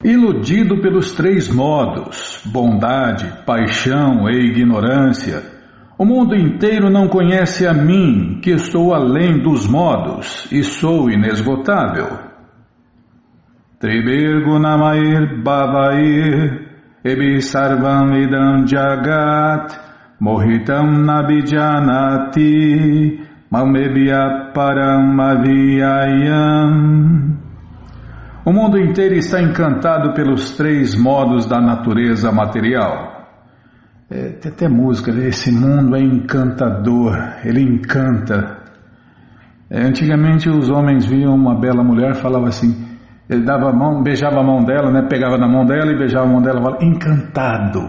Iludido pelos três modos, bondade, paixão e ignorância, o mundo inteiro não conhece a mim, que estou além dos modos e sou inesgotável. Tribirgu namair bhavair ebi sarvam idam jagat mohitam nabhijanati mamebhya param avyayam. O mundo inteiro está encantado pelos três modos da natureza material. Tem até música, esse mundo é encantador, ele encanta. Antigamente os homens viam uma bela mulher, falava assim, ele dava a mão, beijava a mão dela, né, pegava na mão dela e beijava a mão dela, falava, encantado.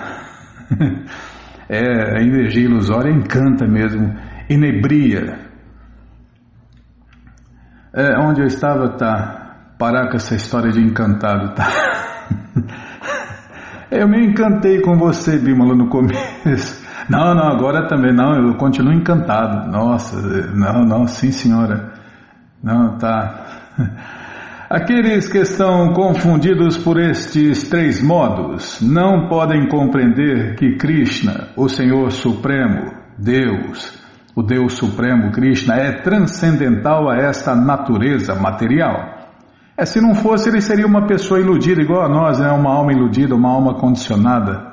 A energia ilusória encanta mesmo, inebria. Onde eu estava, tá... Parar com essa história de encantado, tá? Eu me encantei com você, Bímola, no começo. Não, agora também não, eu continuo encantado. Nossa, não, sim senhora. Não, tá. Aqueles que estão confundidos por estes três modos não podem compreender que Krishna, o Senhor Supremo, Deus, o Deus Supremo Krishna, é transcendental a esta natureza material. Se não fosse, ele seria uma pessoa iludida, igual a nós, né? Uma alma iludida, uma alma condicionada.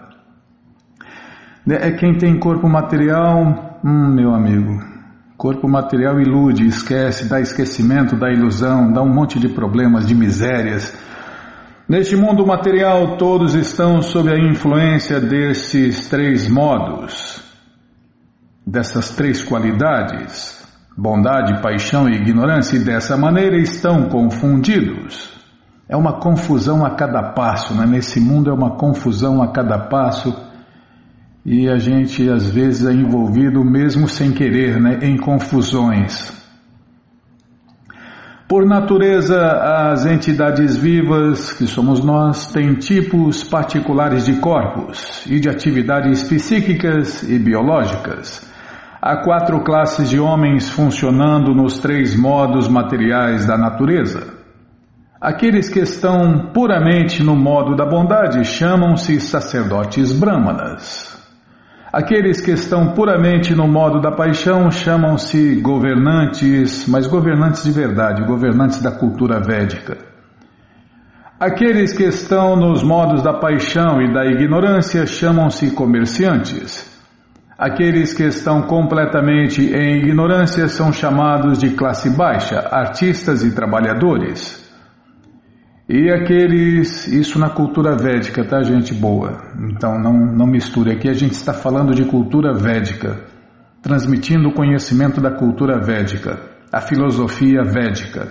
Quem tem corpo material, meu amigo, corpo material ilude, esquece, dá esquecimento, dá ilusão, dá um monte de problemas, de misérias. Neste mundo material, todos estão sob a influência desses três modos, dessas três qualidades. Bondade, paixão e ignorância, e dessa maneira estão confundidos. É uma confusão a cada passo, né? Nesse mundo é uma confusão a cada passo, e a gente às vezes é envolvido mesmo sem querer, né? Em confusões. Por natureza, as entidades vivas, que somos nós, têm tipos particulares de corpos e de atividades psíquicas e biológicas. Há 4 classes de homens funcionando nos 3 modos materiais da natureza. Aqueles que estão puramente no modo da bondade chamam-se sacerdotes brahmanas. Aqueles que estão puramente no modo da paixão chamam-se governantes, mas governantes de verdade, governantes da cultura védica. Aqueles que estão nos modos da paixão e da ignorância chamam-se comerciantes. Aqueles que estão completamente em ignorância são chamados de classe baixa, artistas e trabalhadores. E aqueles, isso na cultura védica, tá, gente boa? Então não misture, aqui a gente está falando de cultura védica, transmitindo o conhecimento da cultura védica, a filosofia védica.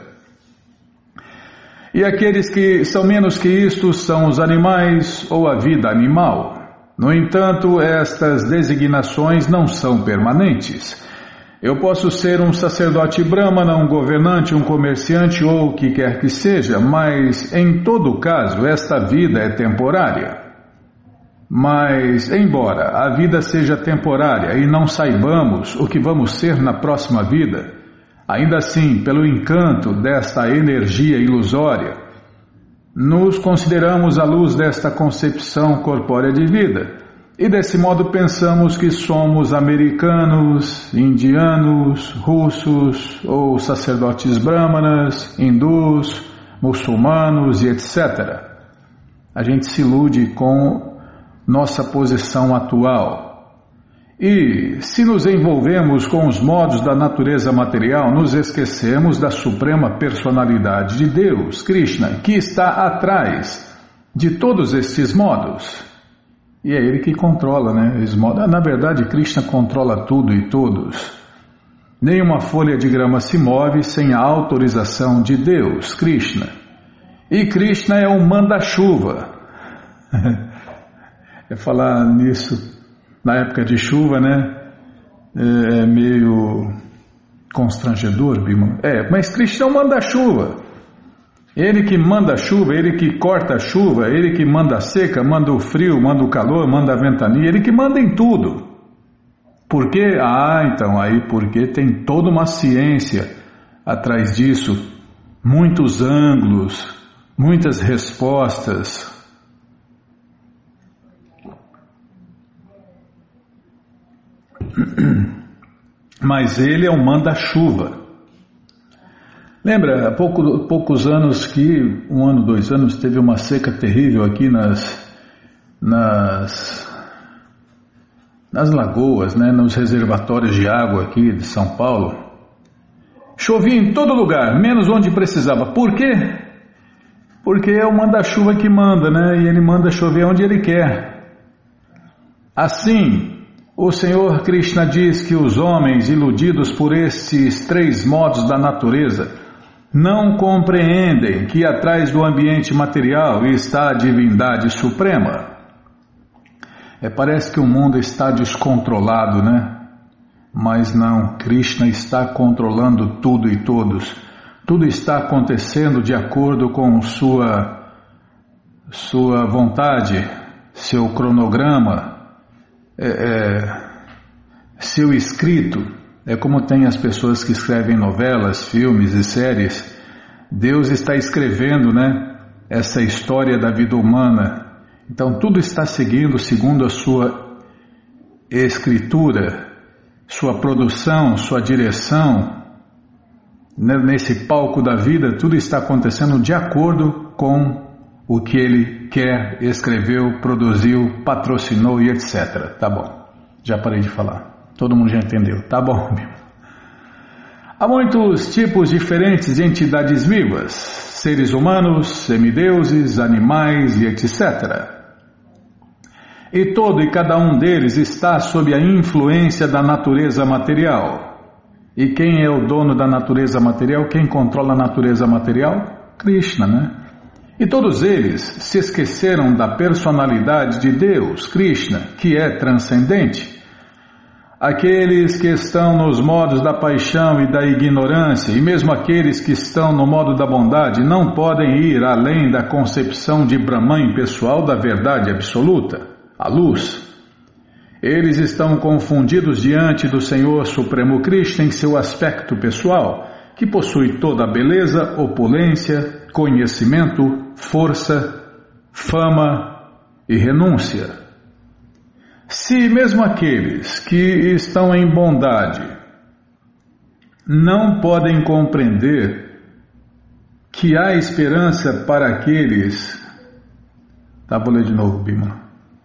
E aqueles que são menos que isto são os animais ou a vida animal. No entanto, estas designações não são permanentes. Eu posso ser um sacerdote brahmana, um governante, um comerciante ou o que quer que seja, mas em todo caso esta vida é temporária. Mas, embora a vida seja temporária e não saibamos o que vamos ser na próxima vida, ainda assim, pelo encanto desta energia ilusória, nos consideramos à luz desta concepção corpórea de vida, e desse modo pensamos que somos americanos, indianos, russos, ou sacerdotes brahmanas, hindus, muçulmanos e etc. A gente se ilude com nossa posição atual. E, se nos envolvemos com os modos da natureza material, nos esquecemos da suprema personalidade de Deus, Krishna, que está atrás de todos estes modos. E é Ele que controla, né? Na verdade, Krishna controla tudo e todos. Nenhuma folha de grama se move sem a autorização de Deus, Krishna. E Krishna é o manda-chuva. Falar nisso na época de chuva, né? É meio constrangedor, Bima. Mas Krishna é o manda-chuva. Ele que manda a chuva, Ele que corta a chuva, Ele que manda a seca, manda o frio, manda o calor, manda a ventania, Ele que manda em tudo. Por quê? Então, porque tem toda uma ciência atrás disso, muitos ângulos, muitas respostas. Mas ele é um manda-chuva. Lembra, há poucos anos que, 1 ano, 2 anos, teve uma seca terrível aqui nas lagoas, né, nos reservatórios de água aqui de São Paulo. Chovia em todo lugar, menos onde precisava. Por quê? Porque é o manda-chuva que manda, né? E ele manda chover onde ele quer. Assim, o Senhor Krishna diz que os homens iludidos por estes 3 modos da natureza não compreendem que atrás do ambiente material está a divindade suprema. Parece que o mundo está descontrolado, né? Mas não, Krishna está controlando tudo e todos. Tudo está acontecendo de acordo com sua vontade, seu cronograma, seu escrito. É como tem as pessoas que escrevem novelas, filmes e séries. Deus está escrevendo, né, essa história da vida humana. Então tudo está seguindo segundo a sua escritura, sua produção, sua direção. Nesse palco da vida, tudo está acontecendo de acordo com o que ele quer, escreveu, produziu, patrocinou e etc. Tá bom, já parei de falar. Todo mundo já entendeu, tá bom? Há muitos tipos diferentes de entidades vivas, seres humanos, semideuses, animais e etc. E todo e cada um deles está sob a influência da natureza material. E quem é o dono da natureza material? Quem controla a natureza material? Krishna, né? E todos eles se esqueceram da personalidade de Deus, Krishna, que é transcendente. Aqueles que estão nos modos da paixão e da ignorância, e mesmo aqueles que estão no modo da bondade, não podem ir além da concepção de Brahman pessoal da verdade absoluta, a luz. Eles estão confundidos diante do Senhor Supremo Krishna em seu aspecto pessoal, que possui toda a beleza, opulência, conhecimento, força, fama e renúncia. Se mesmo aqueles que estão em bondade não podem compreender que há esperança para aqueles... Vou ler de novo, Bima.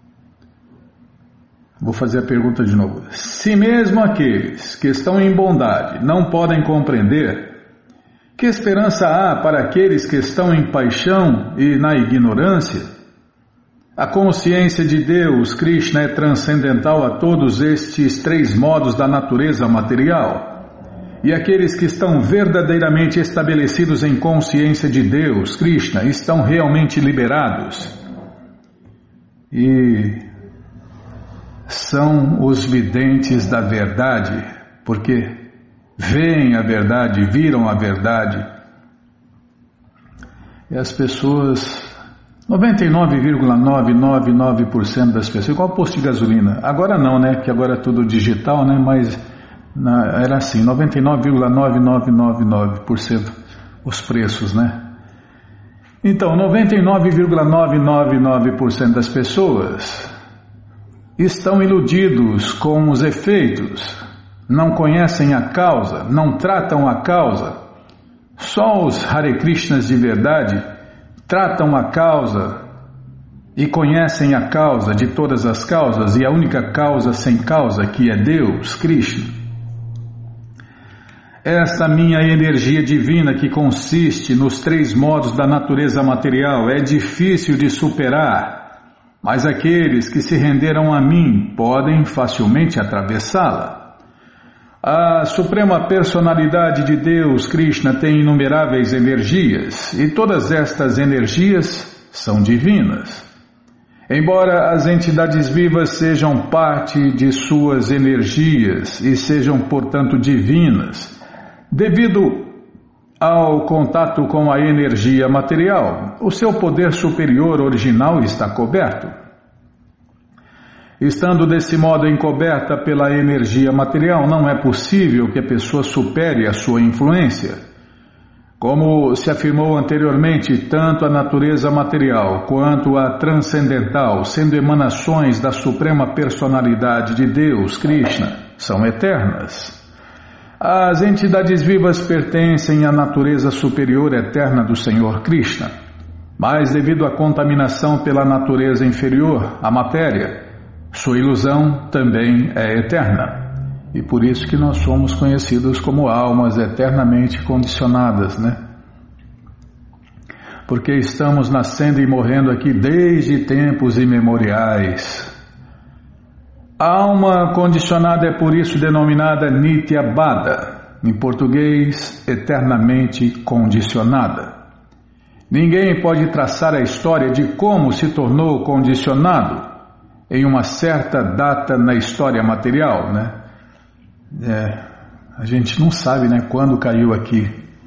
Vou fazer a pergunta de novo. Se mesmo aqueles que estão em bondade não podem compreender, que esperança há para aqueles que estão em paixão e na ignorância? A consciência de Deus, Krishna, é transcendental a todos estes 3 modos da natureza material. E aqueles que estão verdadeiramente estabelecidos em consciência de Deus, Krishna, estão realmente liberados. E são os videntes da verdade, porque veem a verdade, viram a verdade. E as pessoas, 99,999% das pessoas, igual posto de gasolina, agora não, né, que agora é tudo digital, né, mas era assim, 99,9999% os preços, né. Então, 99,999% das pessoas estão iludidos com os efeitos, não conhecem a causa, não tratam a causa. Só os Hare Krishnas de verdade tratam a causa e conhecem a causa de todas as causas, e a única causa sem causa, que é Deus, Krishna. Esta minha energia divina, que consiste nos 3 modos da natureza material, é difícil de superar. Mas aqueles que se renderam a mim podem facilmente atravessá-la. A Suprema Personalidade de Deus, Krishna, tem inumeráveis energias, e todas estas energias são divinas. Embora as entidades vivas sejam parte de suas energias e sejam, portanto, divinas, devido ao contato com a energia material, o seu poder superior original está coberto. Estando desse modo encoberta pela energia material, não é possível que a pessoa supere a sua influência. Como se afirmou anteriormente, tanto a natureza material quanto a transcendental, sendo emanações da Suprema Personalidade de Deus, Krishna, são eternas. As entidades vivas pertencem à natureza superior eterna do Senhor Krishna, mas devido à contaminação pela natureza inferior, a matéria, sua ilusão também é eterna. E por isso que nós somos conhecidos como almas eternamente condicionadas, né? Porque estamos nascendo e morrendo aqui desde tempos imemoriais. A alma condicionada é por isso denominada Nitya Baddha, em português, eternamente condicionada. Ninguém pode traçar a história de como se tornou condicionado em uma certa data na história material, né? A gente não sabe, né, quando caiu aqui.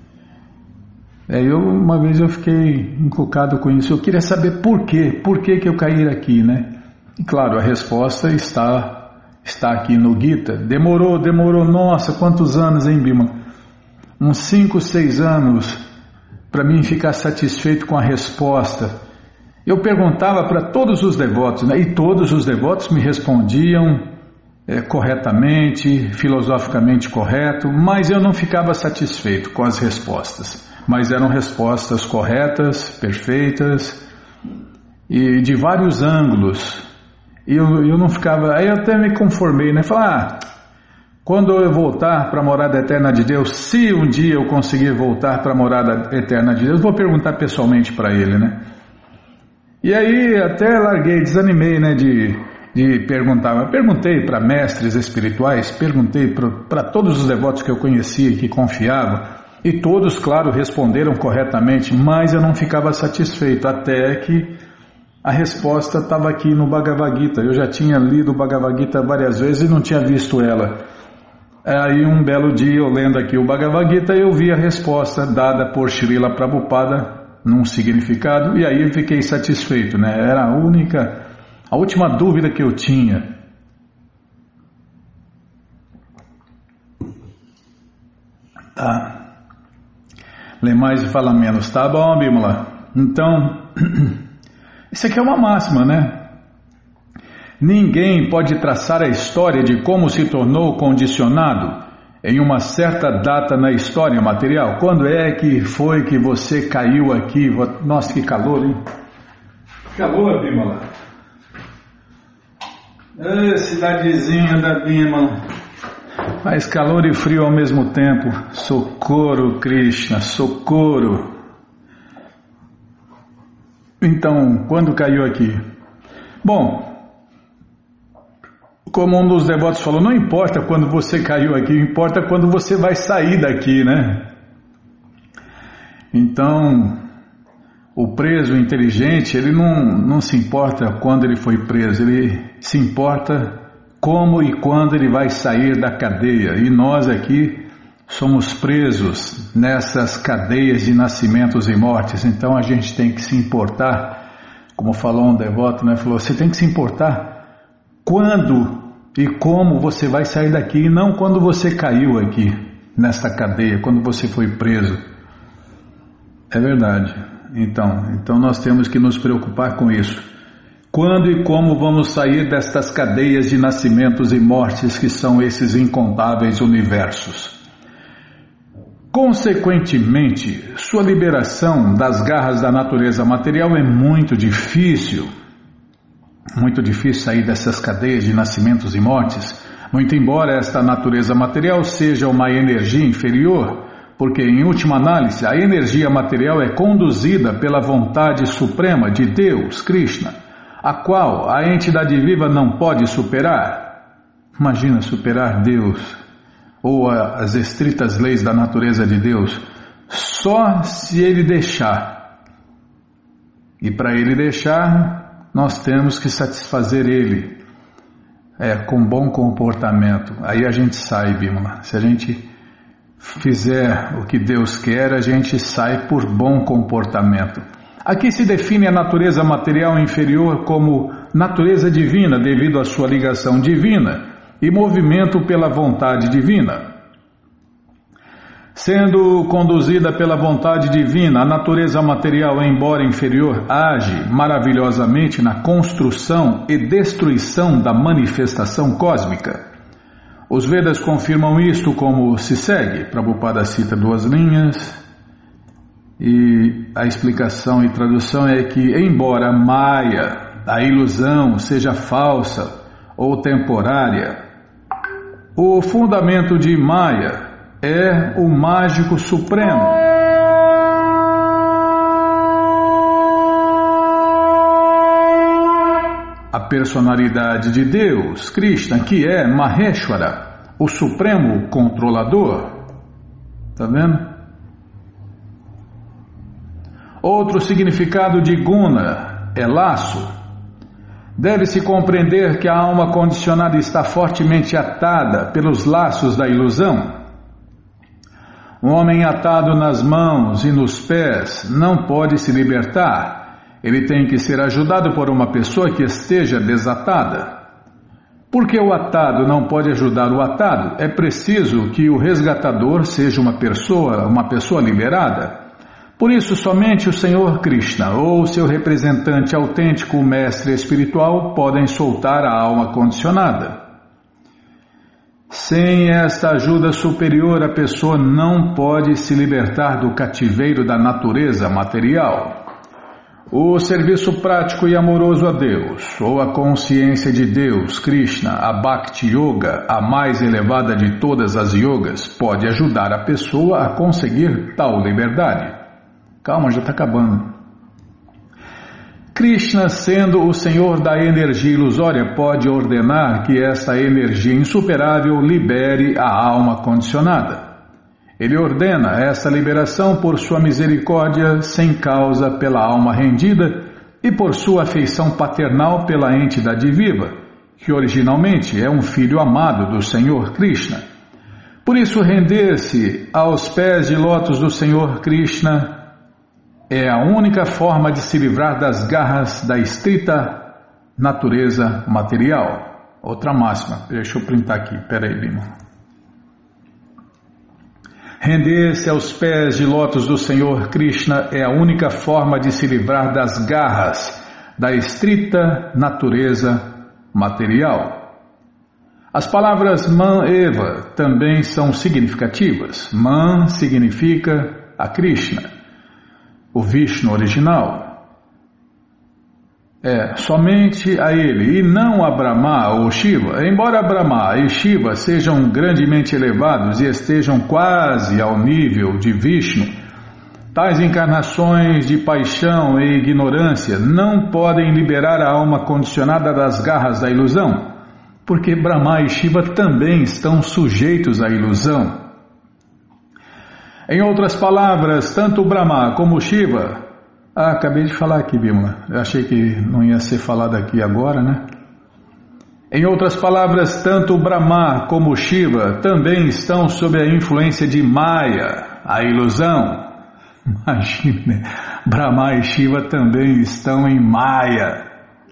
Uma vez eu fiquei encucado com isso. Eu queria saber por que eu caí aqui, né? E claro, a resposta está aqui no Gita. Demorou, nossa, quantos anos, hein, Bima? Uns 5, 6 anos para mim ficar satisfeito com a resposta. Eu perguntava para todos os devotos, né? E todos os devotos me respondiam corretamente, filosoficamente correto, mas eu não ficava satisfeito com as respostas. Mas eram respostas corretas, perfeitas e de vários ângulos. E eu não ficava. Aí eu até me conformei, né? Falei, quando eu voltar para a morada eterna de Deus, se um dia eu conseguir voltar para a morada eterna de Deus, vou perguntar pessoalmente para ele, né? E aí até larguei, desanimei, né, de perguntar. Eu perguntei para mestres espirituais, perguntei para todos os devotos que eu conhecia e que confiava, e todos, claro, responderam corretamente, mas eu não ficava satisfeito, até que a resposta estava aqui no Bhagavad Gita. Eu já tinha lido o Bhagavad Gita várias vezes e não tinha visto ela. Aí um belo dia, eu lendo aqui o Bhagavad Gita, eu vi a resposta dada por Srila Prabhupada num significado, e aí eu fiquei satisfeito, né? Era a última dúvida que eu tinha. Tá. Lê mais e fala menos. Tá bom, Bimala? Então, isso aqui é uma máxima, né? Ninguém pode traçar a história de como se tornou condicionado em uma certa data na história material. Quando é que foi que você caiu aqui? Nossa, que calor, hein? Calor, Bimala. Cidadezinha da Bimala. Faz calor e frio ao mesmo tempo. Socorro, Krishna, socorro. Então, quando caiu aqui? Bom, como um dos devotos falou, não importa quando você caiu aqui, importa quando você vai sair daqui, né? Então, o preso inteligente, ele não se importa quando ele foi preso, ele se importa como e quando ele vai sair da cadeia. E nós aqui somos presos nessas cadeias de nascimentos e mortes, então a gente tem que se importar, como falou um devoto, né? Falou, você tem que se importar quando e como você vai sair daqui, e não quando você caiu aqui, nesta cadeia, quando você foi preso. É verdade. Então nós temos que nos preocupar com isso. Quando e como vamos sair destas cadeias de nascimentos e mortes que são esses incontáveis universos? Consequentemente, sua liberação das garras da natureza material é muito difícil. Muito difícil sair dessas cadeias de nascimentos e mortes, muito embora esta natureza material seja uma energia inferior, porque em última análise a energia material é conduzida pela vontade suprema de Deus, Krishna, a qual a entidade viva não pode superar. Imagina superar Deus, ou as estritas leis da natureza de Deus, só se ele deixar. E para ele deixar, nós temos que satisfazer ele com bom comportamento. Aí a gente sai, Bimala. Se a gente fizer o que Deus quer, a gente sai por bom comportamento. Aqui se define a natureza material inferior como natureza divina devido à sua ligação divina e movimento pela vontade divina. Sendo conduzida pela vontade divina, a natureza material, embora inferior, age maravilhosamente na construção e destruição da manifestação cósmica. Os Vedas confirmam isto como se segue. Prabhupada cita 2 linhas e a explicação e tradução é que, embora Maya, a ilusão, seja falsa ou temporária, o fundamento de Maya é o mágico supremo. A personalidade de Deus, Krishna, que é Maheshwara, o supremo controlador. Está vendo? Outro significado de Guna é laço. Deve-se compreender que a alma condicionada está fortemente atada pelos laços da ilusão. Um homem atado nas mãos e nos pés não pode se libertar. Ele tem que ser ajudado por uma pessoa que esteja desatada. Porque o atado não pode ajudar o atado, é preciso que o resgatador seja uma pessoa liberada. Por isso, somente o Senhor Krishna ou seu representante autêntico, o mestre espiritual, podem soltar a alma condicionada. Sem esta ajuda superior, a pessoa não pode se libertar do cativeiro da natureza material. O serviço prático e amoroso a Deus, ou a consciência de Deus, Krishna, a Bhakti Yoga, a mais elevada de todas as yogas, pode ajudar a pessoa a conseguir tal liberdade. Calma, já está acabando. Krishna, sendo o Senhor da energia ilusória, pode ordenar que essa energia insuperável libere a alma condicionada. Ele ordena essa liberação por sua misericórdia sem causa pela alma rendida e por sua afeição paternal pela entidade viva, que originalmente é um filho amado do Senhor Krishna. Por isso, render-se aos pés de lótus do Senhor Krishna é a única forma de se livrar das garras da estrita natureza material. Outra máxima, deixa eu printar aqui, peraí, Bima. Render-se aos pés de lótus do Senhor Krishna é a única forma de se livrar das garras da estrita natureza material. As palavras Man Eva também são significativas. Man significa a Krishna, o Vishnu original. Somente a ele, e não a Brahma ou Shiva. Embora Brahma e Shiva sejam grandemente elevados e estejam quase ao nível de Vishnu, tais encarnações de paixão e ignorância não podem liberar a alma condicionada das garras da ilusão, porque Brahma e Shiva também estão sujeitos à ilusão. Em outras palavras, tanto Brahma como Shiva... acabei de falar aqui, Bimala. Eu achei que não ia ser falado aqui agora, né? Em outras palavras, tanto Brahma como Shiva também estão sob a influência de Maya, a ilusão. Imagina, Brahma e Shiva também estão em Maya.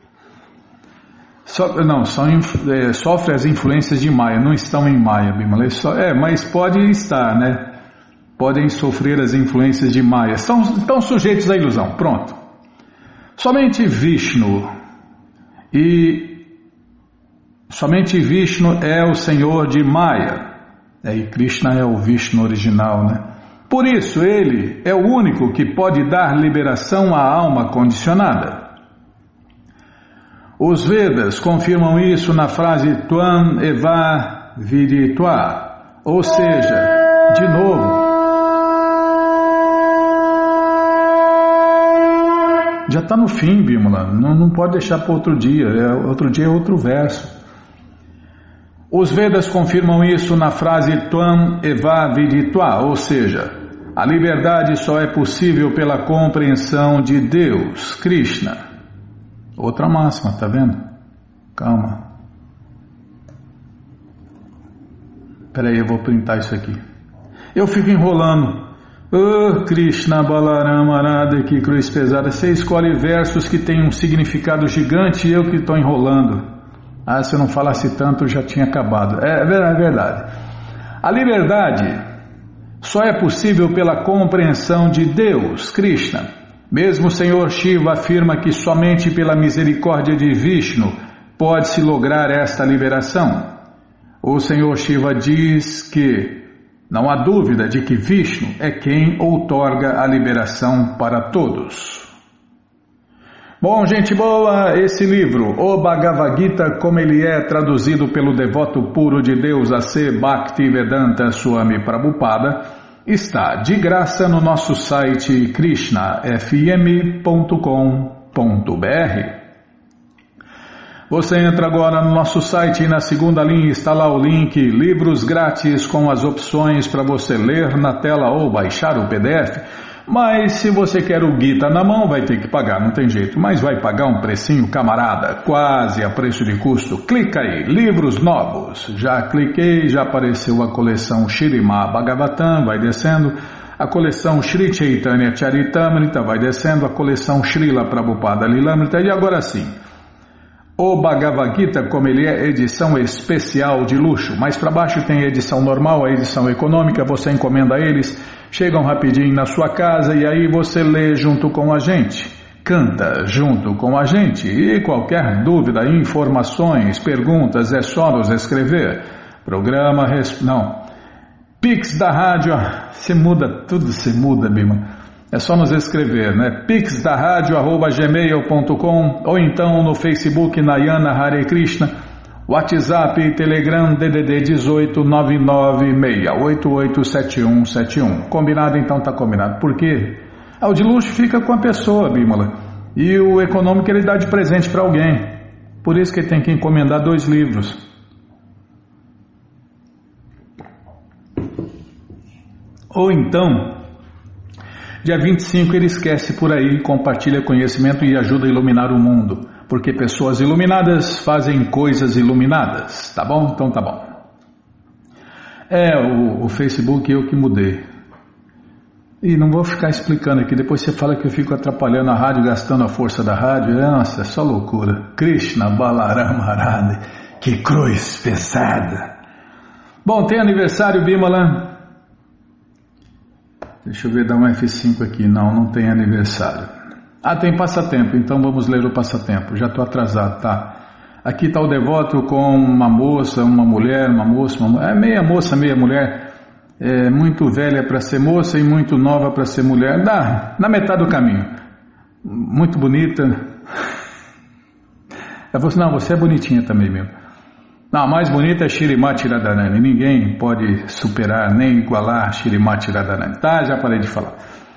Sofrem as influências de Maya, não estão em Maya, Bimala. Mas pode estar, né? Podem sofrer as influências de Maya. Estão sujeitos à ilusão. Pronto. Somente Vishnu é o Senhor de Maya. E Krishna é o Vishnu original, né? Por isso, ele é o único que pode dar liberação à alma condicionada. Os Vedas confirmam isso na frase Tvam Eva Viditva, ou seja, de novo, já está no fim, Bimala, não pode deixar para outro dia, outro dia é outro verso. Os Vedas confirmam isso na frase Tvam Eva Viditva, ou seja, a liberdade só é possível pela compreensão de Deus, Krishna. Outra máxima, tá vendo? Calma. Peraí, eu vou printar isso aqui. Eu fico enrolando. Oh, Krishna Balarama Arada, que cruz pesada. Você escolhe versos que têm um significado gigante e eu que estou enrolando. Se eu não falasse tanto, já tinha acabado. É verdade. A liberdade só é possível pela compreensão de Deus, Krishna. Mesmo o Senhor Shiva afirma que somente pela misericórdia de Vishnu pode-se lograr esta liberação. O Senhor Shiva diz que não há dúvida de que Vishnu é quem outorga a liberação para todos. Bom, gente boa, esse livro, o Bhagavad Gita, como ele é traduzido pelo devoto puro de Deus A.C. Bhaktivedanta Swami Prabhupada, está de graça no nosso site krishnafm.com.br. Você entra agora no nosso site e na segunda linha está lá o link Livros Grátis com as opções para você ler na tela ou baixar o PDF. Mas se você quer o Gita na mão, vai ter que pagar, não tem jeito. Mas vai pagar um precinho, camarada, quase a preço de custo. Clica aí, livros novos. Já cliquei, já apareceu a coleção Śrīmad Bhagavatam, vai descendo. A coleção Shri Chaitanya Charitamrita, vai descendo. A coleção Srila Prabhupada Lilamrita. E agora sim, o Bhagavad Gita, como ele é edição especial de luxo. Mais para baixo tem a edição normal, a edição econômica, você encomenda eles, chegam rapidinho na sua casa e aí você lê junto com a gente, canta junto com a gente. E qualquer dúvida, informações, perguntas, é só nos escrever. Programa, Pix da rádio, você muda tudo, você muda, Bima. É só nos escrever, né? pixdaradio@gmail.com ou então no Facebook Nayana Hare Krishna, WhatsApp e Telegram DDD 18 996887171. Combinado? Então tá combinado. Por quê? O de luxo fica com a pessoa, Bímola. E o econômico ele dá de presente para alguém. Por isso que ele tem que encomendar 2 livros. Ou então, dia 25 ele esquece por aí, compartilha conhecimento e ajuda a iluminar o mundo. Porque pessoas iluminadas fazem coisas iluminadas. Tá bom? Então tá bom. O Facebook eu que mudei. E não vou ficar explicando aqui. Depois você fala que eu fico atrapalhando a rádio, gastando a força da rádio. Nossa, é só loucura. Krishna Balarama Arada. Que cruz pesada. Bom, tem aniversário, Bimala? Deixa eu ver, dar um F5 aqui. Não tem aniversário. Tem passatempo, então vamos ler o passatempo. Já estou atrasado, tá? Aqui está o devoto com uma moça, uma mulher, uma moça, meia moça, meia mulher. Muito velha para ser moça e muito nova para ser mulher. Dá, na metade do caminho. Muito bonita. Você é bonitinha também mesmo. Não, a mais bonita é Shrimati Radharani. Ninguém pode superar nem igualar Shrimati Radharani. Tá, já parei de falar.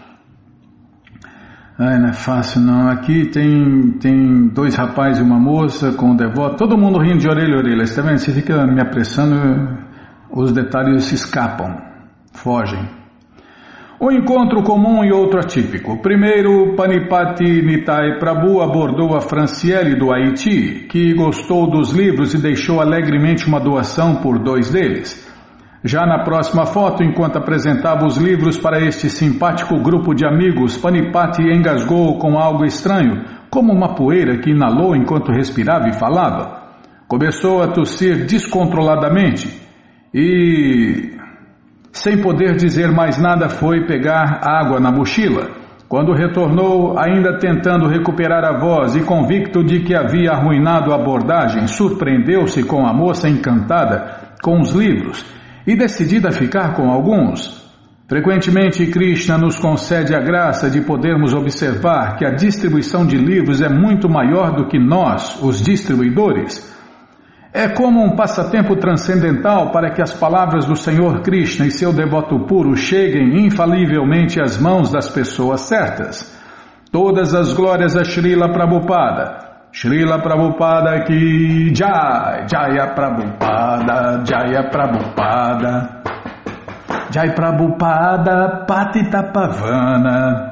Não é fácil não. Aqui tem 2 rapazes e uma moça com o devoto. Todo mundo rindo de orelha a orelha. Você tá vendo? Você fica me apressando, os detalhes se escapam, fogem. Um encontro comum e outro atípico. Primeiro, Panipati Nitai Prabhu abordou a Franciele do Haiti, que gostou dos livros e deixou alegremente uma doação por 2 deles. Já na próxima foto, enquanto apresentava os livros para este simpático grupo de amigos, Panipati engasgou com algo estranho, como uma poeira que inalou enquanto respirava e falava. Começou a tossir descontroladamente e, sem poder dizer mais nada, foi pegar água na mochila. Quando retornou, ainda tentando recuperar a voz e convicto de que havia arruinado a abordagem, surpreendeu-se com a moça encantada com os livros e decidida a ficar com alguns. Frequentemente, Krishna nos concede a graça de podermos observar que a distribuição de livros é muito maior do que nós, os distribuidores. É como um passatempo transcendental para que as palavras do Senhor Krishna e seu devoto puro cheguem infalivelmente às mãos das pessoas certas. Todas as glórias a Srila Prabhupada. Srila Prabhupada ki Jai, Jaya Prabhupada, Jaya Prabhupada, Jai Prabhupada, Patita Pavana.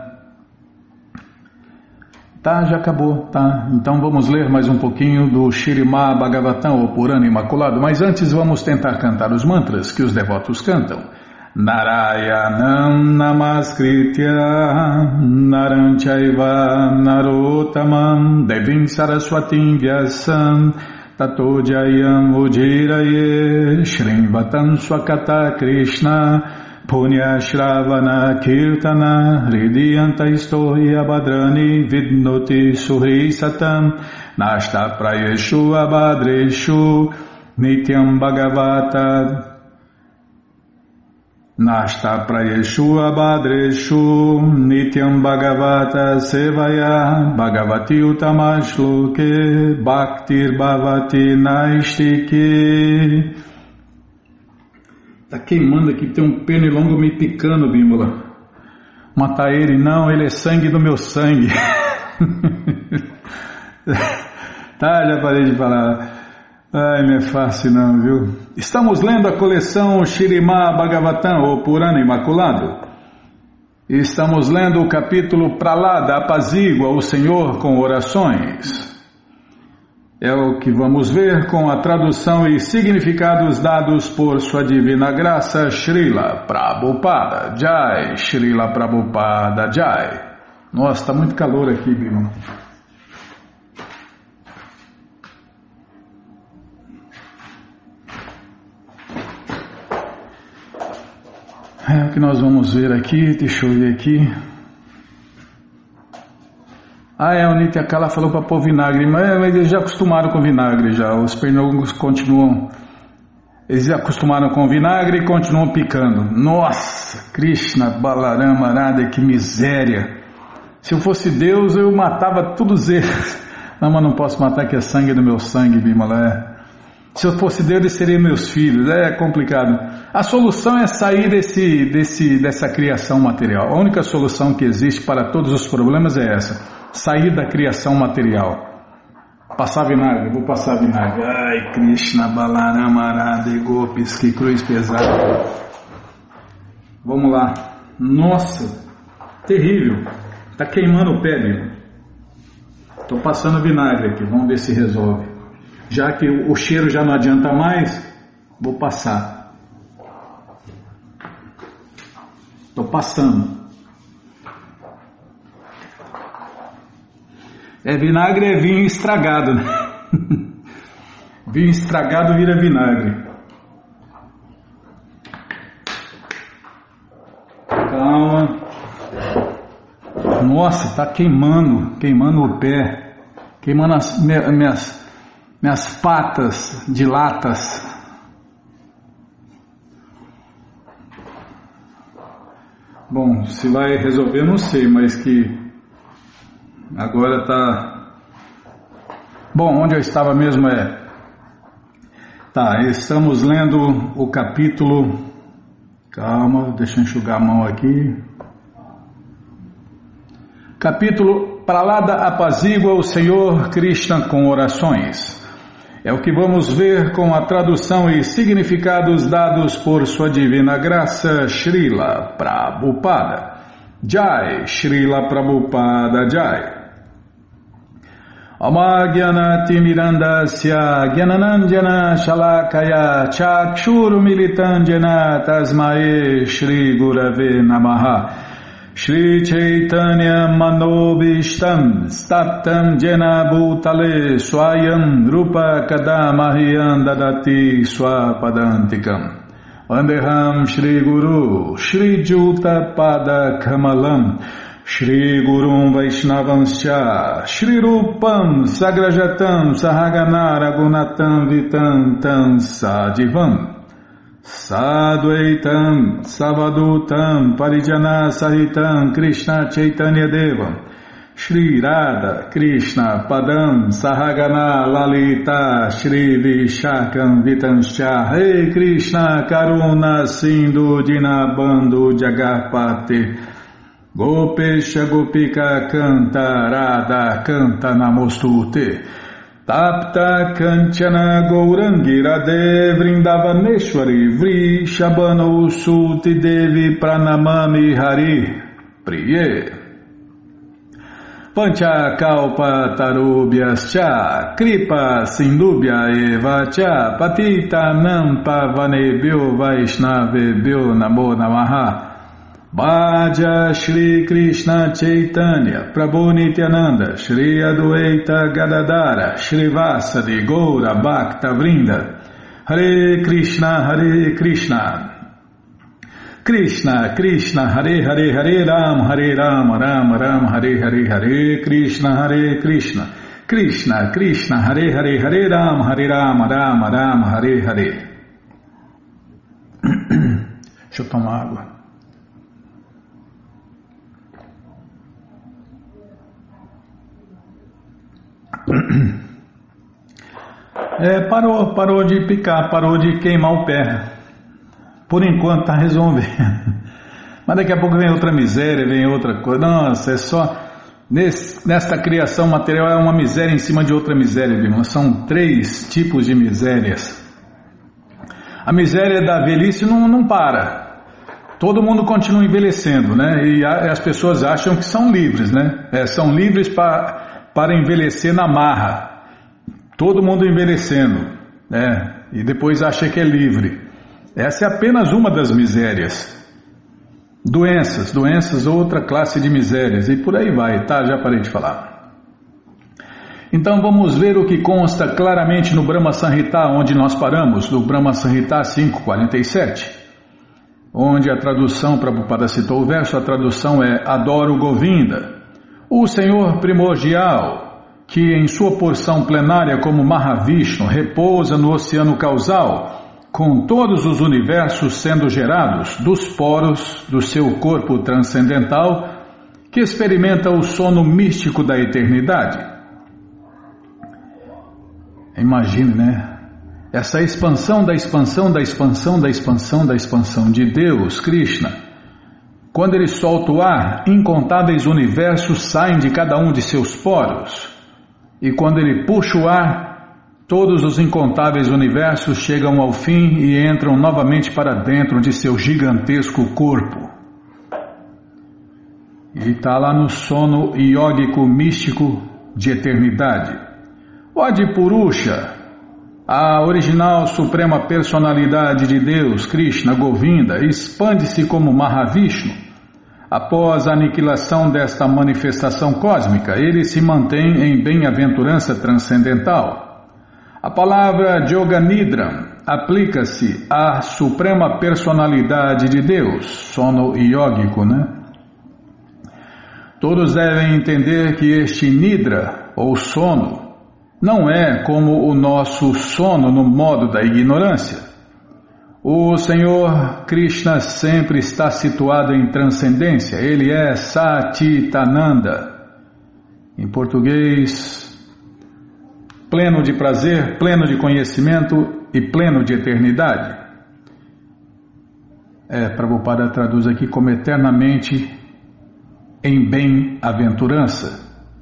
Tá, já acabou, tá? Então vamos ler mais um pouquinho do Śrīmad Bhagavatam, ou Purana Imaculado, mas antes vamos tentar cantar os mantras que os devotos cantam. Narayanam Namaskritya Naram Chaiva Narottamam Devim Saraswatim Vyasam Tato Jayam Ujiraye Shrimvatam Swakata Krishna Punya Shravana Kirtana Hridiyanta Istohi Abhadrani Vidnoti Suhi Satam Nashta Prayeshu Abhadreshu Nityam Bhagavata Nashta Prayeshu Abhadreshu Nityam Bhagavata Sevaya Bhagavati Utamashloke Bhaktir Bhavati Naistike. Tá queimando aqui, tem um pernilongo me picando, Bímola. Matar ele? Não, ele é sangue do meu sangue. Tá, já parei de falar. Ai, não é fácil não, viu? Estamos lendo a coleção Shrimad Bhagavatam, ou Purana Imaculado. Estamos lendo o capítulo Pralada apazigua o Senhor com orações. É o que vamos ver com a tradução e significados dados por Sua Divina Graça, Srila Prabhupada Jai, Srila Prabhupada Jai. Nossa, está muito calor aqui, Bima. É o que nós vamos ver aqui, deixa eu ver aqui. O Nityakala falou para pôr vinagre, mas eles já acostumaram com vinagre já, os pernilongos continuam, eles já acostumaram com vinagre e continuam picando. Nossa, Krishna, Balarama, Arada, que miséria. Se eu fosse Deus, eu matava todos eles. Não, mas não posso matar, que é sangue do meu sangue, Bimala. Se eu fosse Deus, eles seriam meus filhos. É complicado. A solução é sair dessa criação material. A única solução que existe para todos os problemas é essa. Sair da criação material. Passar vinagre, vou passar vinagre. Ai, Krishna, Balarama, Arada, Gopis, que cruz pesada. Vamos lá. Nossa, terrível. Está queimando o pé, meu. Estou passando vinagre aqui, vamos ver se resolve. Já que o cheiro já não adianta mais, vou passar. Estou passando. Vinagre é vinho estragado, né? Vinho estragado vira vinagre. Calma. Nossa, está queimando o pé, queimando as minhas patas de latas. Bom, se vai resolver não sei, mas que agora tá... Bom, onde eu estava mesmo estamos lendo o capítulo... Calma, deixa eu enxugar a mão aqui. Capítulo Pralada apazigua o Senhor Krishna com orações. É o que vamos ver com a tradução e significados dados por Sua Divina Graça, Srila Prabhupada Jai, Srila Prabhupada Jai. Amagyanati mirandasya gyananandjana shalakaya chakshuru militandjana tasmae Shri Gurave Namaha. Shri Chaitanya Manobishtam Staptam Jena Bhutale Swayam Rupa Kadamahyam Dadati Swapadantikam Vandeham Shri Guru Shri Juta Pada Kamalam Shri Gurum Vaishnavanscha Shri Rupam Sagrajatam Sahagana Ragunatam Vitam Tam Sadivam Sadvaitam Savadutam Parijana Sahitam Krishna Chaitanya Devam Shri Radha Krishna Padam Sahagana Lalita Shri Vishakam Vitanscha Rei Krishna Karuna Sindhu Dinabandhu Jagarpate Gopesha Gopika Canta Radha Canta Namostute Tapta Kanchana Gourangi Radhe Vrindavaneshwari Vri Shabano Suti Devi Pranamami Hari Priye Pancha Kalpa Tarubhyascha Kripa Sindubhya Eva Cha Patita Nampa Vanebhyo Vaishnavebhyo Namo Namaha Bhaja Shri Krishna Chaitanya Prabhu Nityananda Shri Adwaita Gadadara Shri Vasadi Goura Bhakta Vrinda Hare Krishna Krishna, Krishna, Hare Hare, Hare Rama, Rama Rama, Hare Hare, Hare Krishna, Krishna, Krishna, Hare Hare, Hare Rama, Rama Rama, Hare Hare. Deixa eu tomar água. Parou de picar, parou de queimar o pé. Por enquanto está resolvendo. Mas daqui a pouco vem outra miséria, vem outra coisa. Nossa, é só... Nesta criação material é uma miséria em cima de outra miséria, irmão. São 3 tipos de misérias. A miséria da velhice não para. Todo mundo continua envelhecendo, né? E as pessoas acham que são livres, né? São livres para envelhecer na marra. Todo mundo envelhecendo, né? E depois acha que é livre. Essa é apenas uma das misérias. Doenças, outra classe de misérias. E por aí vai, tá? Já parei de falar. Então vamos ver o que consta claramente no Brahma Samhita, onde nós paramos, no Brahma Samhita 5.47. Onde a tradução, Prabhupada citou o verso, a tradução é: Adoro Govinda, o Senhor primordial, que em sua porção plenária como Mahavishnu repousa no oceano causal, com todos os universos sendo gerados dos poros do seu corpo transcendental, que experimenta o sono místico da eternidade. Imagine, né? Essa expansão da expansão da expansão da expansão da expansão de Deus, Krishna. Quando ele solta o ar, incontáveis universos saem de cada um de seus poros. E quando ele puxa o ar, todos os incontáveis universos chegam ao fim e entram novamente para dentro de seu gigantesco corpo. Ele está lá no sono iógico místico de eternidade. O Adipurusha, a original suprema personalidade de Deus, Krishna Govinda, expande-se como Mahavishnu. Após a aniquilação desta manifestação cósmica, ele se mantém em bem-aventurança transcendental. A palavra Yoganidra aplica-se à suprema personalidade de Deus, sono iógico, né? Todos devem entender que este Nidra, ou sono, não é como o nosso sono no modo da ignorância. O Senhor Krishna sempre está situado em transcendência. Ele é Satitananda. Em português, pleno de prazer, pleno de conhecimento e pleno de eternidade. Prabhupada traduz aqui como eternamente em bem-aventurança.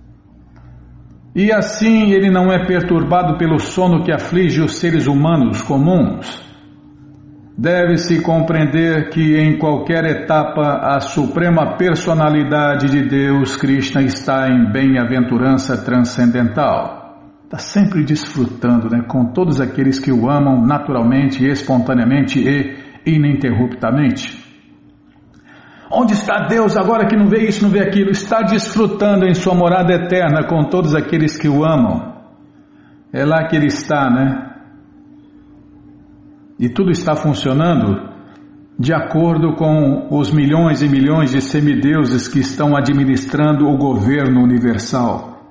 E assim ele não é perturbado pelo sono que aflige os seres humanos comuns. Deve-se compreender que em qualquer etapa a suprema personalidade de Deus, Krishna, está em bem-aventurança transcendental. Está sempre desfrutando, né, com todos aqueles que o amam naturalmente, espontaneamente e ininterruptamente. Onde está Deus agora que não vê isso, não vê aquilo? Está desfrutando em sua morada eterna com todos aqueles que o amam. É lá que ele está, né? E tudo está funcionando de acordo com os milhões e milhões de semideuses que estão administrando o governo universal.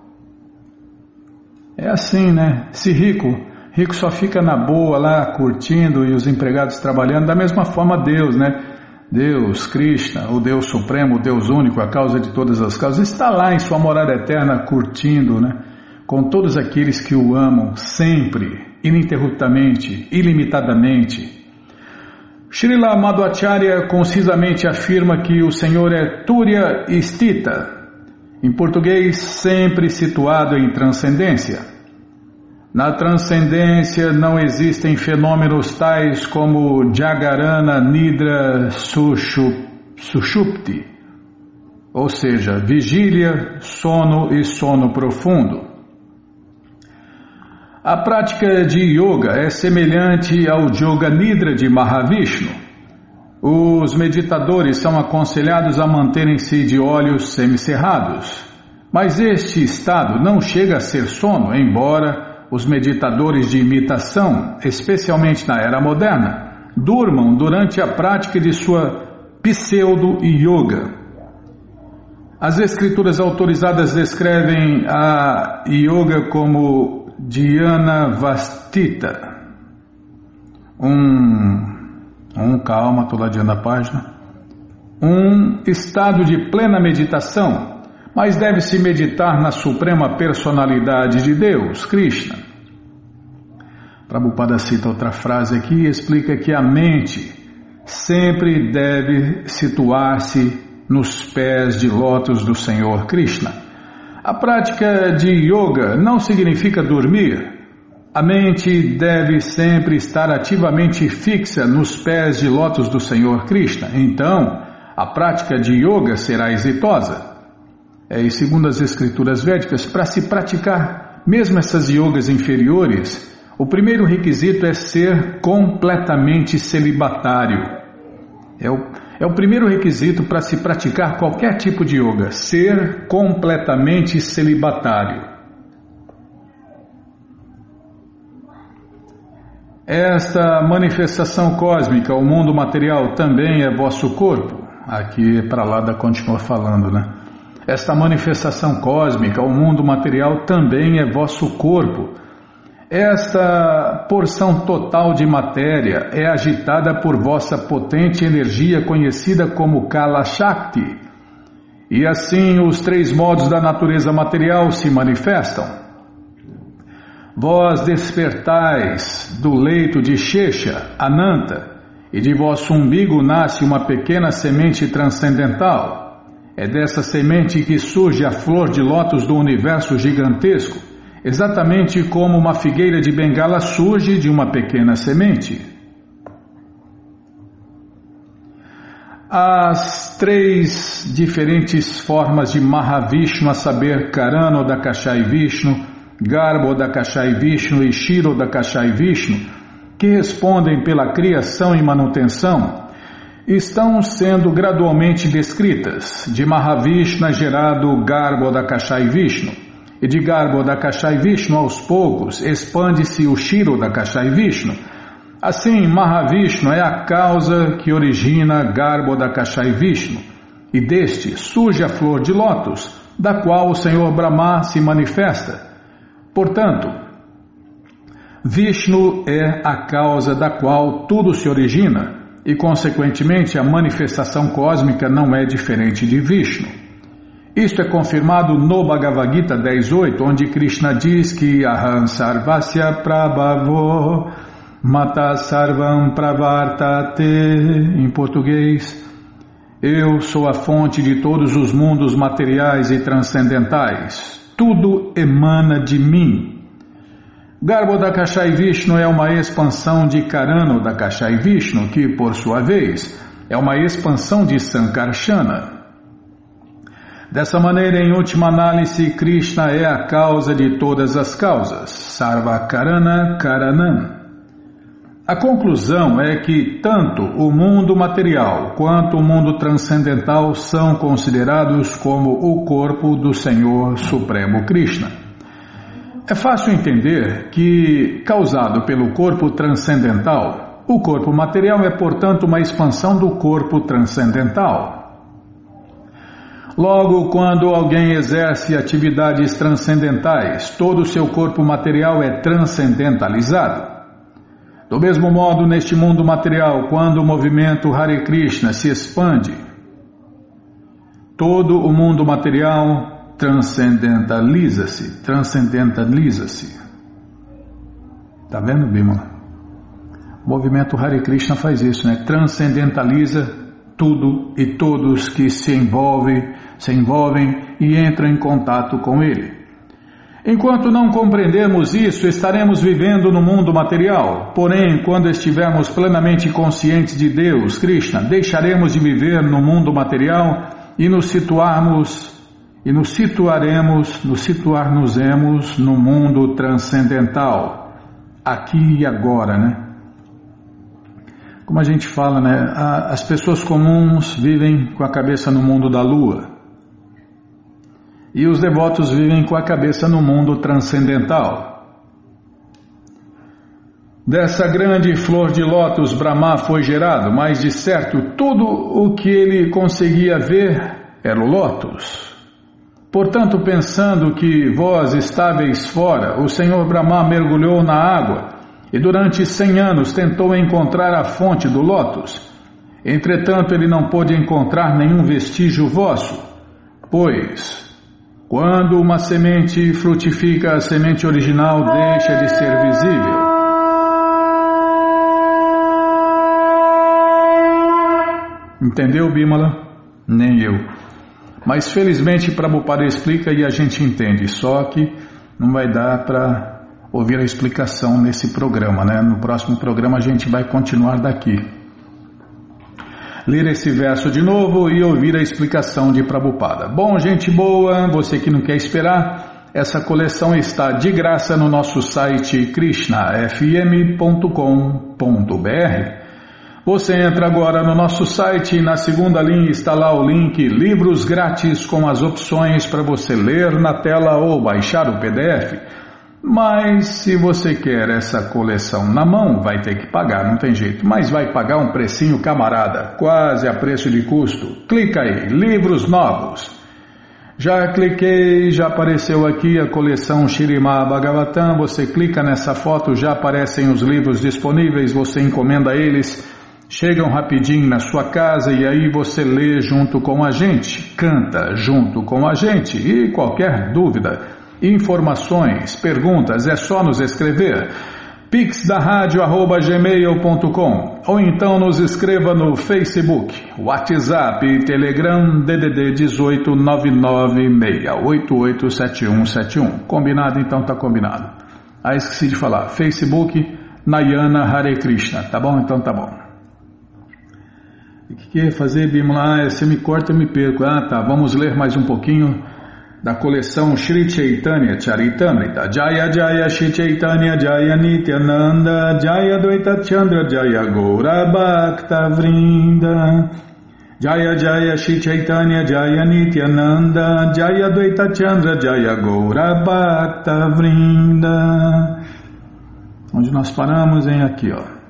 É assim, né? Se rico só fica na boa lá, curtindo, e os empregados trabalhando, da mesma forma Deus, né? Deus, Krishna, o Deus Supremo, o Deus Único, a causa de todas as causas, está lá em sua morada eterna, curtindo, né? Com todos aqueles que o amam, sempre, ininterruptamente, ilimitadamente. Srila Madhvacharya concisamente afirma que o Senhor é Turya Stita, em português, sempre situado em transcendência. Na transcendência não existem fenômenos tais como Jagarana, Nidra, Sushupti, ou seja, vigília, sono e sono profundo. A prática de yoga é semelhante ao Yoga Nidra de Mahavishnu. Os meditadores são aconselhados a manterem-se de olhos semicerrados, mas este estado não chega a ser sono, embora os meditadores de imitação, especialmente na era moderna, durmam durante a prática de sua pseudo-yoga. As escrituras autorizadas descrevem a yoga como dhyana vastita. Calma, estou ladeando a página. Um estado de plena meditação, mas deve-se meditar na suprema personalidade de Deus, Krishna. Prabhupada cita outra frase aqui e explica que a mente sempre deve situar-se nos pés de lótus do Senhor Krishna. A prática de yoga não significa dormir. A mente deve sempre estar ativamente fixa nos pés de lótus do Senhor Krishna. Então, a prática de yoga será exitosa. E segundo as escrituras védicas, para se praticar mesmo essas yogas inferiores, o primeiro requisito é ser completamente celibatário. É o primeiro requisito para se praticar qualquer tipo de yoga, ser completamente celibatário. Esta manifestação cósmica, o mundo material, também é vosso corpo. Aqui Pralada continua falando, né? Esta manifestação cósmica, o mundo material, também é vosso corpo. Esta porção total de matéria é agitada por vossa potente energia conhecida como Kala Shakti. E assim os três modos da natureza material se manifestam. Vós despertais do leito de Shesha, Ananta, e de vosso umbigo nasce uma pequena semente transcendental. É dessa semente que surge a flor de lótus do universo gigantesco, exatamente como uma figueira de Bengala surge de uma pequena semente. As três diferentes formas de Mahavishnu, a saber, Karanodakashai Vishnu, Garbhodakashai Vishnu e Kshirodakashai Vishnu, que respondem pela criação e manutenção, estão sendo gradualmente descritas. De Mahavishnu é gerado Garbhodakashai Vishnu, e de Garbhodakashai Vishnu aos poucos expande-se o Kshirodakashai Vishnu. Assim, Mahavishnu é a causa que origina Garbhodakashai Vishnu, e deste surge a flor de lótus, da qual o Senhor Brahma se manifesta. Portanto, Vishnu é a causa da qual tudo se origina, e consequentemente a manifestação cósmica não é diferente de Vishnu. Isto é confirmado no Bhagavad Gita 10.8, onde Krishna diz que Aham Sarvasya Prabhavo Mata Sarvam Pravartate, em português, eu sou a fonte de todos os mundos materiais e transcendentais, tudo emana de mim. Garbhodakashai Vishnu é uma expansão de Karanodakashai Vishnu, que, por sua vez, é uma expansão de Sankarsana. Dessa maneira, em última análise, Krishna é a causa de todas as causas, Sarva Karana Karanam. A conclusão é que tanto o mundo material quanto o mundo transcendental são considerados como o corpo do Senhor Supremo Krishna. É fácil entender que, causado pelo corpo transcendental, o corpo material é, portanto, uma expansão do corpo transcendental. Logo, quando alguém exerce atividades transcendentais, todo o seu corpo material é transcendentalizado. Do mesmo modo, neste mundo material, quando o movimento Hare Krishna se expande, todo o mundo material transcendentaliza-se. Está vendo, Bimala? O movimento Hare Krishna faz isso, né? Transcendentaliza tudo e todos que se envolvem e entram em contato com ele. Enquanto não compreendermos isso, estaremos vivendo no mundo material. Porém, quando estivermos plenamente conscientes de Deus, Krishna, deixaremos de viver no mundo material e nos situarmos no mundo transcendental, aqui e agora, né? Como a gente fala, né? As pessoas comuns vivem com a cabeça no mundo da lua e os devotos vivem com a cabeça no mundo transcendental. Dessa grande flor de lótus Brahma foi gerado, mas de certo tudo o que ele conseguia ver era o lótus. Portanto, pensando que vós estáveis fora, o Senhor Brahma mergulhou na água e durante 100 anos tentou encontrar a fonte do lótus. Entretanto, ele não pôde encontrar nenhum vestígio vosso, pois quando uma semente frutifica, a semente original deixa de ser visível. Entendeu, Bimala? Nem eu. Mas felizmente Prabhupada explica e a gente entende, só que não vai dar para ouvir a explicação nesse programa, né? No próximo programa a gente vai continuar daqui. Ler esse verso de novo e ouvir a explicação de Prabhupada. Bom, gente boa, você que não quer esperar, essa coleção está de graça no nosso site krishnafm.com.br. Você entra agora no nosso site e na segunda linha está lá o link Livros Grátis com as opções para você ler na tela ou baixar o PDF. Mas se você quer essa coleção na mão, vai ter que pagar, não tem jeito. Mas vai pagar um precinho camarada, quase a preço de custo. Clica aí, Livros Novos. Já cliquei, já apareceu aqui a coleção Śrīmad Bhagavatam. Você clica nessa foto, já aparecem os livros disponíveis, você encomenda eles. Chegam rapidinho na sua casa e aí você lê junto com a gente, canta junto com a gente. E qualquer dúvida, informações, perguntas, é só nos escrever. pixdarradio@gmail.com ou então nos escreva no Facebook, WhatsApp e Telegram DDD 18 996887171. Combinado? Então tá combinado. Ah, esqueci de falar. Facebook, Nayana Hare Krishna. Tá bom? Então tá bom. O que é fazer, Bimala? Você me corta, eu me perco. Ah, tá. Vamos ler mais um pouquinho da coleção Shri Chaitanya Charitamrita. Jaya Jaya Shri Chaitanya Jaya Nityananda Jaya Dvaita Chandra Jaya Gaura Bhakta Vrinda. Jaya Jaya Shri Chaitanya Jaya Nityananda Jaya Dvaita Chandra Jaya Gaura Bhakta Vrinda. Onde nós paramos, hein? Aqui, ó.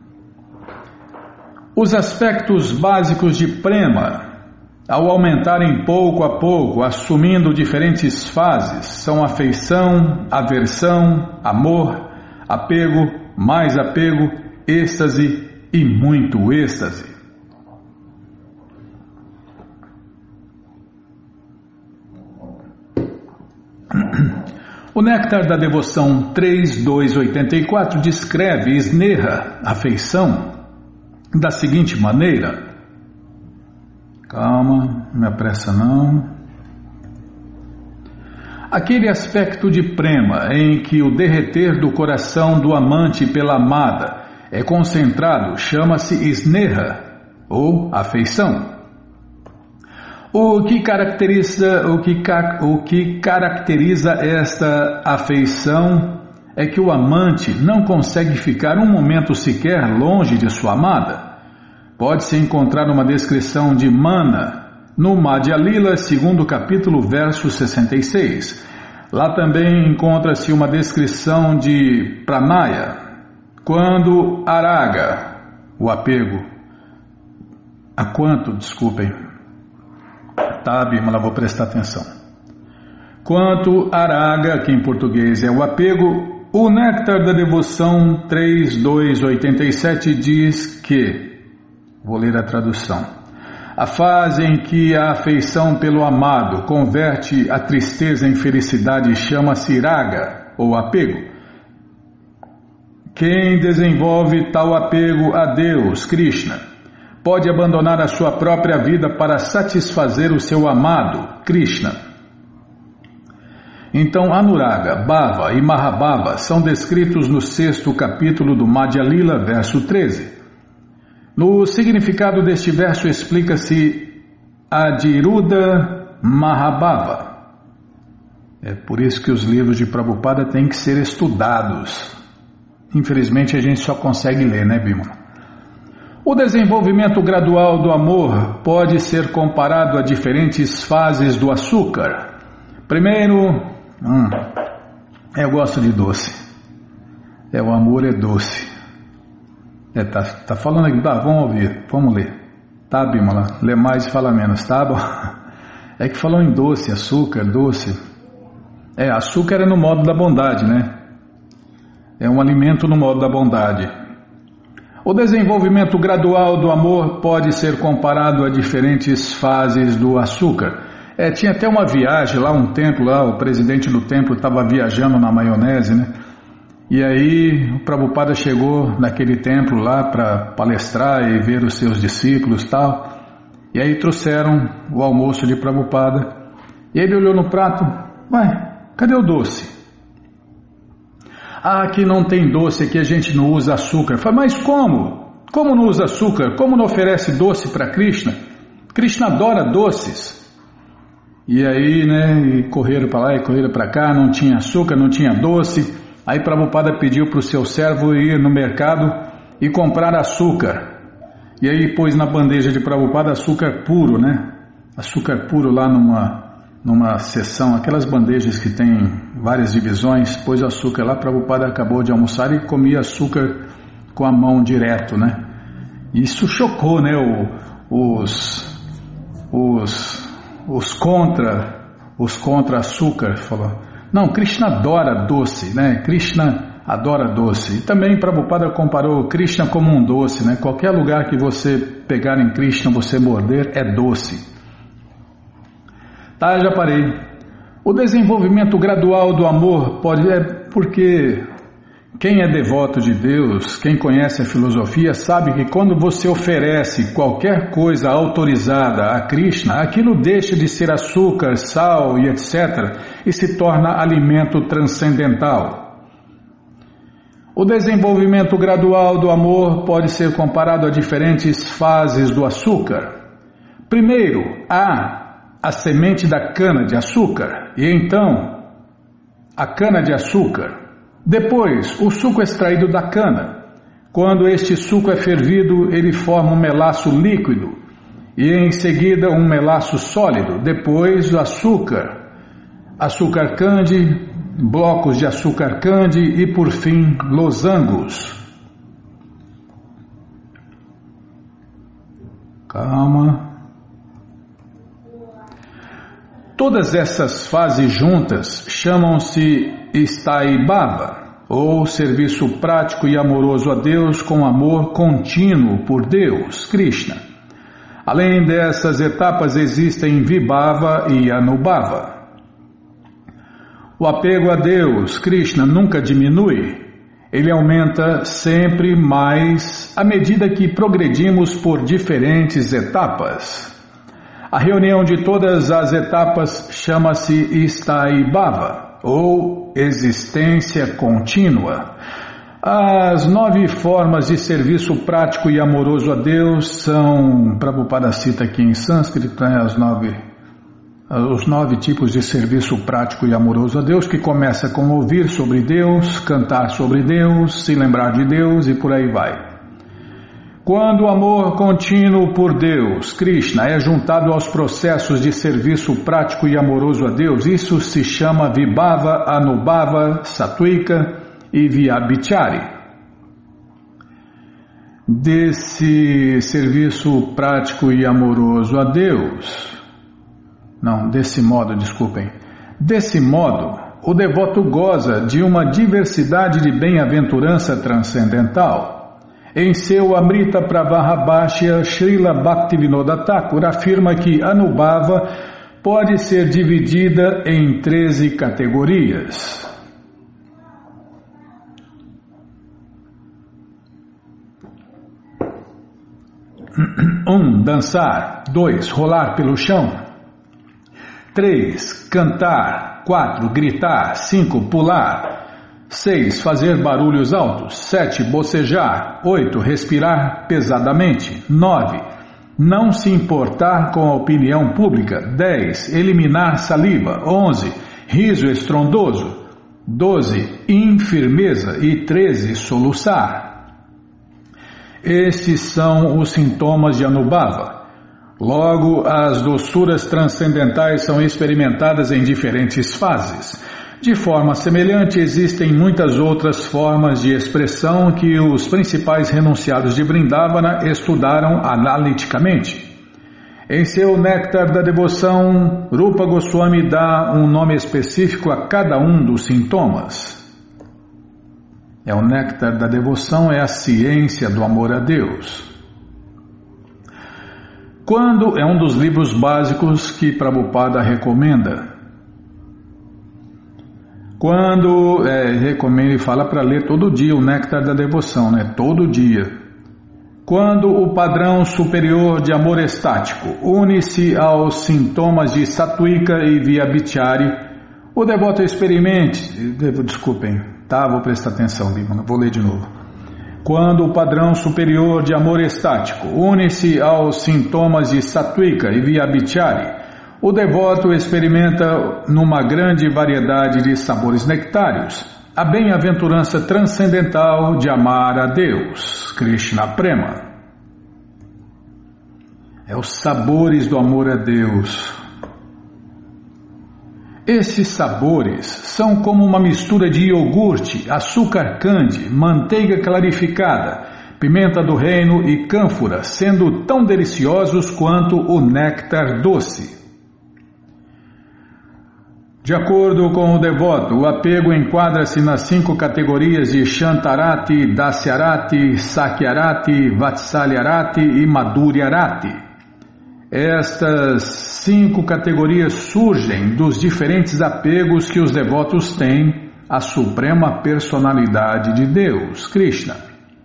Os aspectos básicos de Prema, ao aumentarem pouco a pouco, assumindo diferentes fases, são afeição, aversão, amor, apego, mais apego, êxtase e muito êxtase. O Néctar da Devoção 3.2.84 descreve Sneha, afeição, da seguinte maneira. Calma, não me apressa não. Aquele aspecto de prema em que o derreter do coração do amante pela amada é concentrado chama-se Sneha, ou afeição. O que caracteriza esta afeição é que o amante não consegue ficar um momento sequer longe de sua amada. Pode-se encontrar uma descrição de Mana no Madhya Lila, segundo capítulo, verso 66. Lá também encontra-se uma descrição de Pranaya, quando Araga, o apego, Tá, Bimala, vou prestar atenção. Quanto Araga, que em português é o apego, o Néctar da Devoção 3.2.87 diz que, vou ler a tradução, a fase em que a afeição pelo amado converte a tristeza em felicidade chama-se raga, ou apego. Quem desenvolve tal apego a Deus, Krishna, pode abandonar a sua própria vida para satisfazer o seu amado, Krishna. Então, Anuraga, Bhava e Mahabhava são descritos no 6º capítulo do Madhya Lila, verso 13. No significado deste verso explica-se Adiruddha Mahabhava. É por isso que os livros de Prabhupada têm que ser estudados. Infelizmente a gente só consegue ler, né, Bimala? O desenvolvimento gradual do amor pode ser comparado a diferentes fases do açúcar. Primeiro, eu gosto de doce. O amor é doce. Tá falando aqui, tá, vamos ouvir, vamos ler. Tá, Bimala, lê mais e fala menos, tá bom? É que falou em doce, açúcar, doce. Açúcar é no modo da bondade, né? É um alimento no modo da bondade. O desenvolvimento gradual do amor pode ser comparado a diferentes fases do açúcar. Tinha até uma viagem lá, um templo lá, o presidente do templo estava viajando na maionese, né? E aí o Prabhupada chegou naquele templo lá para palestrar e ver os seus discípulos e tal. E aí trouxeram o almoço de Prabhupada. E ele olhou no prato, cadê o doce? Aqui não tem doce, aqui a gente não usa açúcar. Falei, mas como? Como não usa açúcar? Como não oferece doce para Krishna? Krishna adora doces. E aí, né, e correram para lá e correram para cá, não tinha açúcar, não tinha doce. Aí Prabhupada pediu para o seu servo ir no mercado e comprar açúcar. E aí pôs na bandeja de Prabhupada açúcar puro, né? Açúcar puro lá numa seção, aquelas bandejas que tem várias divisões, pôs açúcar lá, Prabhupada acabou de almoçar e comia açúcar com a mão direto, né? Isso chocou, né? Os contra açúcar, falou. Não, Krishna adora doce, né? Krishna adora doce. E também Prabhupada comparou Krishna como um doce, né? Qualquer lugar que você pegar em Krishna, você morder, é doce. Tá, já parei. O desenvolvimento gradual do amor porque quem é devoto de Deus, quem conhece a filosofia, sabe que quando você oferece qualquer coisa autorizada a Krishna, aquilo deixa de ser açúcar, sal e etc. e se torna alimento transcendental. O desenvolvimento gradual do amor pode ser comparado a diferentes fases do açúcar. Primeiro, há a semente da cana-de-açúcar, e então a cana-de-açúcar. Depois, o suco extraído da cana. Quando este suco é fervido, ele forma um melaço líquido e em seguida um melaço sólido. Depois, o açúcar candy, blocos de açúcar candy e, por fim, losangos. Calma. Todas essas fases juntas chamam-se Sthai Bhava, ou serviço prático e amoroso a Deus com amor contínuo por Deus, Krishna. Além dessas etapas existem Vibhava e Anubhava. O apego a Deus, Krishna, nunca diminui. Ele aumenta sempre mais à medida que progredimos por diferentes etapas. A reunião de todas as etapas chama-se Sthai Bhava, ou existência contínua. As 9 formas de serviço prático e amoroso a Deus são, Prabhupada cita aqui em sânscrito, os 9 tipos de serviço prático e amoroso a Deus, que começa com ouvir sobre Deus, cantar sobre Deus, se lembrar de Deus e por aí vai. Quando o amor contínuo por Deus, Krishna, é juntado aos processos de serviço prático e amoroso a Deus, isso se chama Vibhava, Anubhava, Sattvika e Vyabhichari. Desse serviço prático e amoroso a Deus, desse modo, o devoto goza de uma diversidade de bem-aventurança transcendental. Em seu Amrita Pravarabhashya, Srila Bhaktivinoda Thakur afirma que Anubhava pode ser dividida em 13 categorias. 1. Dançar. 2. Rolar pelo chão. 3. Cantar. 4. Gritar. 5. Pular. 6. Fazer barulhos altos. 7. Bocejar. 8. Respirar pesadamente. 9. Não se importar com a opinião pública. 10. Eliminar saliva. 11. Riso estrondoso. 12. Infirmeza. E 13. Soluçar. Estes são os sintomas de Anubhava. Logo, as doçuras transcendentais são experimentadas em diferentes fases. De forma semelhante, existem muitas outras formas de expressão que os principais renunciados de Vrindavana estudaram analiticamente. Em seu Néctar da Devoção, Rupa Goswami dá um nome específico a cada um dos sintomas. O Néctar da Devoção é a ciência do amor a Deus. Quando é um dos livros básicos que Prabhupada recomenda. Quando recomenda e fala para ler todo dia o Néctar da Devoção, todo dia. Quando o padrão superior de amor estático une-se aos sintomas de Sattwika e Vyabhichari, o devoto vou prestar atenção, vou ler de novo. Quando o padrão superior de amor estático une-se aos sintomas de Sattwika e Vyabhichari, o devoto experimenta numa grande variedade de sabores nectários a bem-aventurança transcendental de amar a Deus, Krishna Prema. Os sabores do amor a Deus. Esses sabores são como uma mistura de iogurte, açúcar candy, manteiga clarificada, pimenta do reino e cânfora, sendo tão deliciosos quanto o néctar doce. De acordo com o devoto, o apego enquadra-se nas 5 categorias de Shantarati, Dasyarati, Sakyarati, Vatsalyarati e Madhuryarati. Estas 5 categorias surgem dos diferentes apegos que os devotos têm à Suprema Personalidade de Deus, Krishna.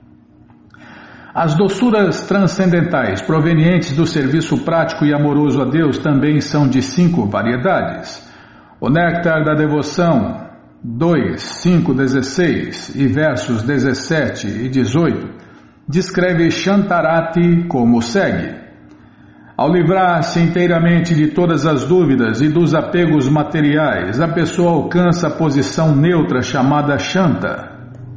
As doçuras transcendentais provenientes do serviço prático e amoroso a Deus também são de 5 variedades. O Néctar da Devoção 2, 5, 16 e versos 17 e 18 descreve Shantarati como segue. Ao livrar-se inteiramente de todas as dúvidas e dos apegos materiais, a pessoa alcança a posição neutra chamada Shanta.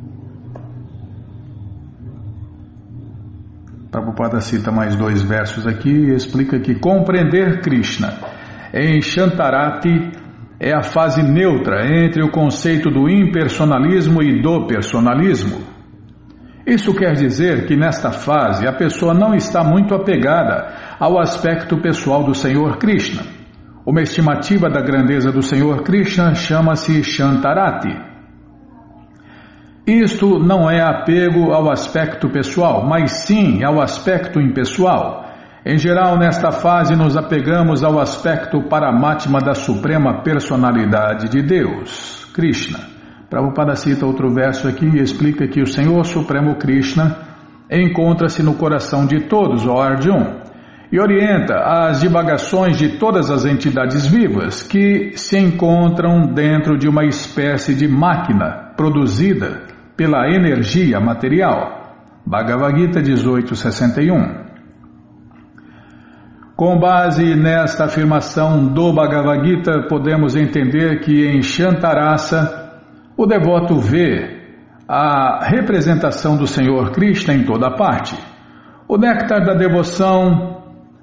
Prabhupada cita mais 2 versos aqui e explica que compreender Krishna em Shantarati é a fase neutra entre o conceito do impersonalismo e do personalismo. Isso quer dizer que nesta fase a pessoa não está muito apegada ao aspecto pessoal do Senhor Krishna. Uma estimativa da grandeza do Senhor Krishna chama-se Shantarati. Isto não é apego ao aspecto pessoal, mas sim ao aspecto impessoal. Em geral, nesta fase, nos apegamos ao aspecto Paramatma da Suprema Personalidade de Deus, Krishna. Prabhupada cita outro verso aqui e explica que o Senhor Supremo Krishna encontra-se no coração de todos, ó Arjuna, e orienta as divagações de todas as entidades vivas que se encontram dentro de uma espécie de máquina produzida pela energia material. Bhagavad Gita 18.61. Com base nesta afirmação do Bhagavad Gita, podemos entender que em Shantarasa, o devoto vê a representação do Senhor Krishna em toda parte. O Néctar da Devoção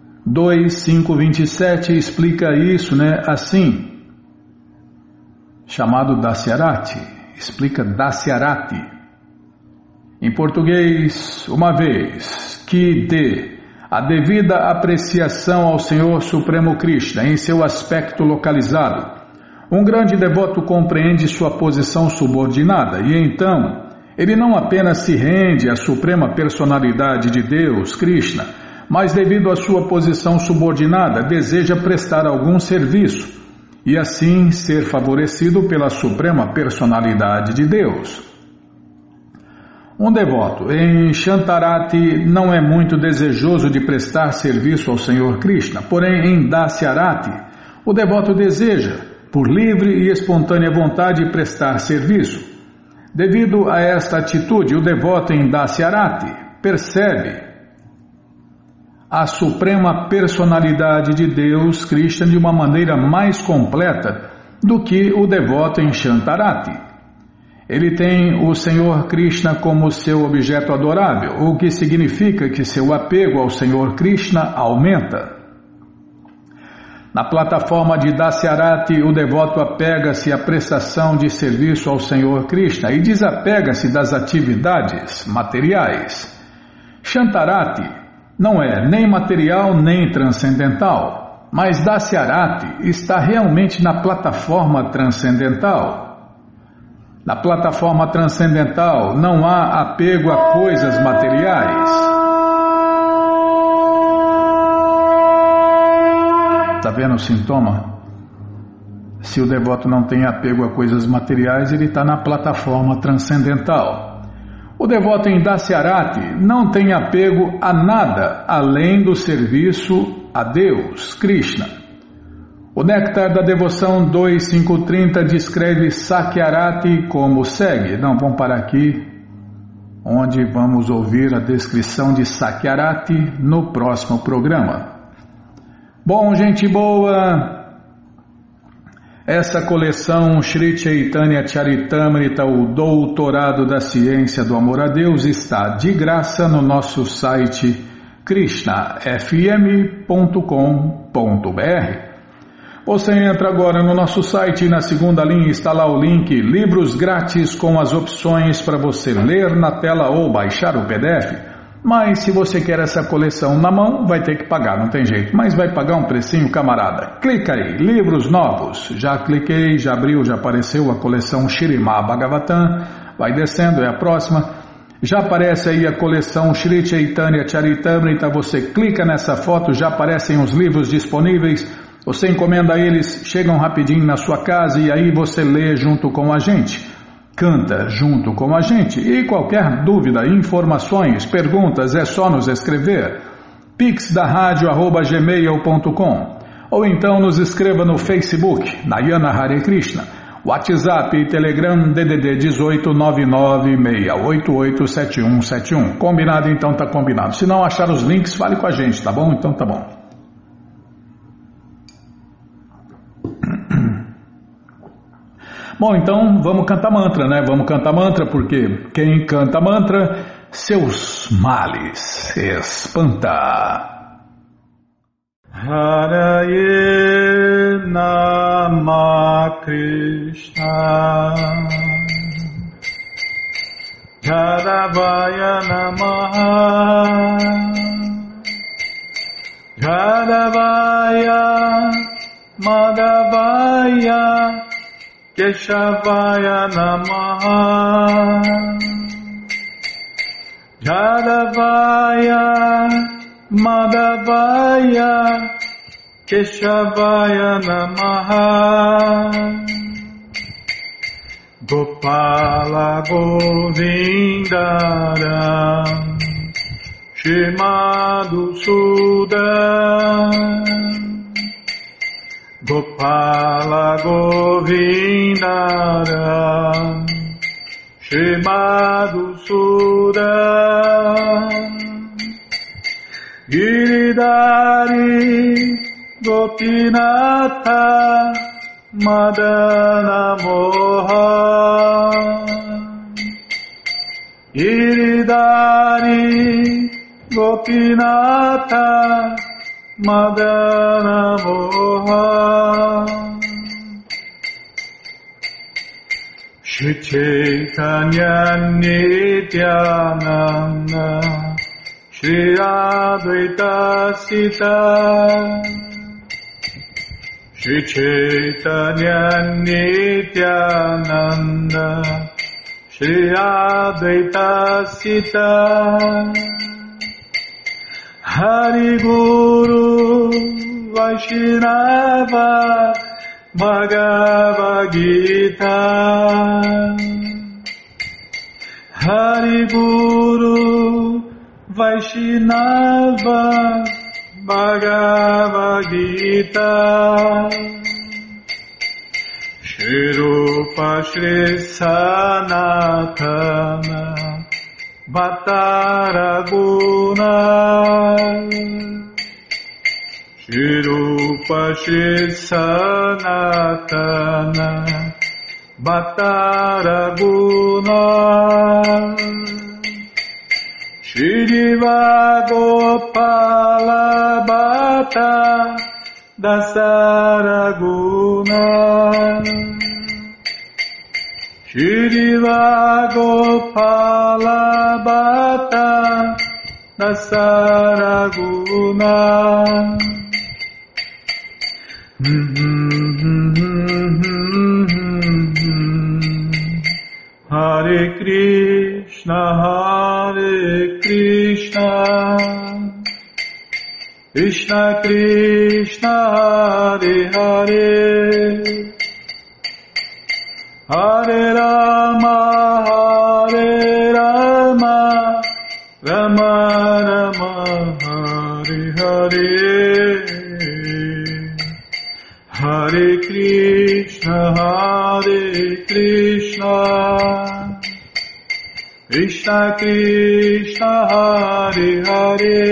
2.5.27 explica isso, assim, chamado Dasyarati, explica Dasyarati. Em português, uma vez que dê a devida apreciação ao Senhor Supremo Krishna em seu aspecto localizado, um grande devoto compreende sua posição subordinada e então ele não apenas se rende à Suprema Personalidade de Deus, Krishna, mas devido à sua posição subordinada deseja prestar algum serviço e assim ser favorecido pela Suprema Personalidade de Deus. Um devoto em Shantarati não é muito desejoso de prestar serviço ao Senhor Krishna, porém em Dasyarati, o devoto deseja, por livre e espontânea vontade, prestar serviço. Devido a esta atitude, o devoto em Dasyarati percebe a Suprema Personalidade de Deus, Krishna, de uma maneira mais completa do que o devoto em Shantarati. Ele tem o Senhor Krishna como seu objeto adorável, o que significa que seu apego ao Senhor Krishna aumenta. Na plataforma de Dasyarati, o devoto apega-se à prestação de serviço ao Senhor Krishna e desapega-se das atividades materiais. Shantarati não é nem material nem transcendental, mas Dasyarati está realmente na plataforma transcendental. Na plataforma transcendental não há apego a coisas materiais. Está vendo o sintoma? Se o devoto não tem apego a coisas materiais, ele está na plataforma transcendental. O devoto em Dasyarati não tem apego a nada além do serviço a Deus, Krishna. O Néctar da Devoção 2530 descreve Sakyarati como segue. Não, vamos parar aqui, onde vamos ouvir a descrição de Sakyarati no próximo programa. Bom, gente boa, essa coleção Shri Chaitanya Charitamrita, o Doutorado da Ciência do Amor a Deus, está de graça no nosso site krishnafm.com.br. Você entra agora no nosso site e na segunda linha está lá o link Livros Grátis com as opções para você ler na tela ou baixar o PDF. Mas se você quer essa coleção na mão, vai ter que pagar, não tem jeito. Mas vai pagar um precinho, camarada. Clica aí, livros novos. Já cliquei, já abriu, já apareceu a coleção Śrīmad Bhagavatam. Vai descendo, é a próxima. Já aparece aí a coleção Shri Chaitanya Charitamrita. Você clica nessa foto, já aparecem os livros disponíveis. Você encomenda eles, chegam rapidinho na sua casa e aí você lê junto com a gente. Canta junto com a gente. E qualquer dúvida, informações, perguntas, é só nos escrever. pixdaradio@gmail.com ou então nos escreva no Facebook, Nayana Hare Krishna, WhatsApp e Telegram DDD 18 996887171. Combinado? Então tá combinado. Se não achar os links, fale com a gente, tá bom? Então tá bom. Bom, então vamos cantar mantra, né? Vamos cantar mantra, porque quem canta mantra, seus males espanta. Haraye Nama Krishna Jadavaya Namaha Jadavaya Madhavaya Keshavaya Namaha Jadavaya Madhavaya Keshavaya Namaha Gopala Govindara Shrimadu Sudan Gopala Govindara Shrimadu Sudan Giridhari Gopinatha Madana Moha Giridhari Gopinatha Madana Moha Shri Chaitanya Nityananda Shri Advaita Sita Shri Chaitanya Nityananda Shri Advaita Sita Hari Guru Vaishnava Bhagavad Gita Hari Guru Vaishnava Bhagavad Gita Shri Rupa Shri Sanatana Bhattaraguna Shri Rupa Shri Sanatana Bhattaraguna Shri Diva Gopala Bhatta Dasaraguna Shirila Gopala Bhatta Dasaraguna Hare Krishna Krishna Krishna Hare Hare Hare Rama Rama Rama Hare Hare Hare Krishna Krishna Krishna Hare Hare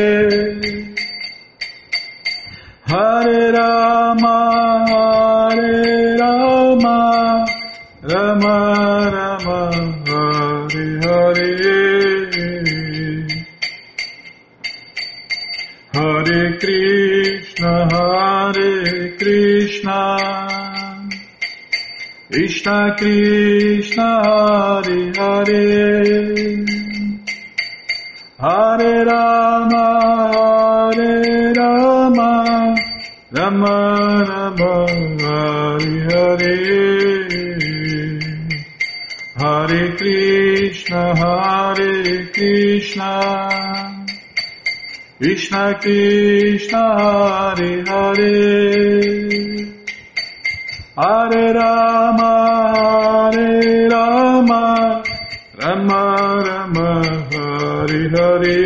Hare Rama Rama Rama Hare Hare Hare Krishna Krishna Krishna Hare Hare Hare Rama Rama Rama Hare Hare Hare Krishna Krishna Krishna Hare Hare Hare Rama Rama Rama Hare Hare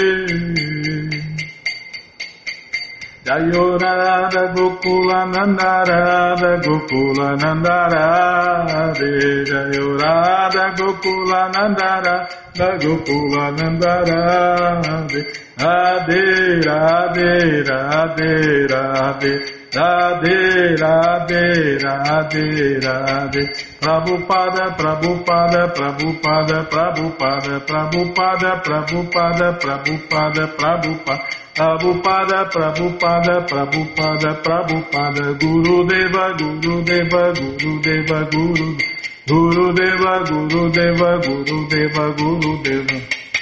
Jayo Radha Gokula Nanda Radha Gokula Nanda Radhe Jayo Radha Gokula Nanda Radha Gokula Nanda Radhe Radhe Radhe Radhe Radhe Radhe Radhe Radhe Radhe Prabhupada Prabhupada Prabhupada Prabhupada Prabhupada Prabhupada Prabhupada Prabhupada Prabhupada Prabhupada Prabhupada Prabhupada Gurudeva Gurudeva Gurudeva Gurudeva Gurudeva Gurudeva Gurudeva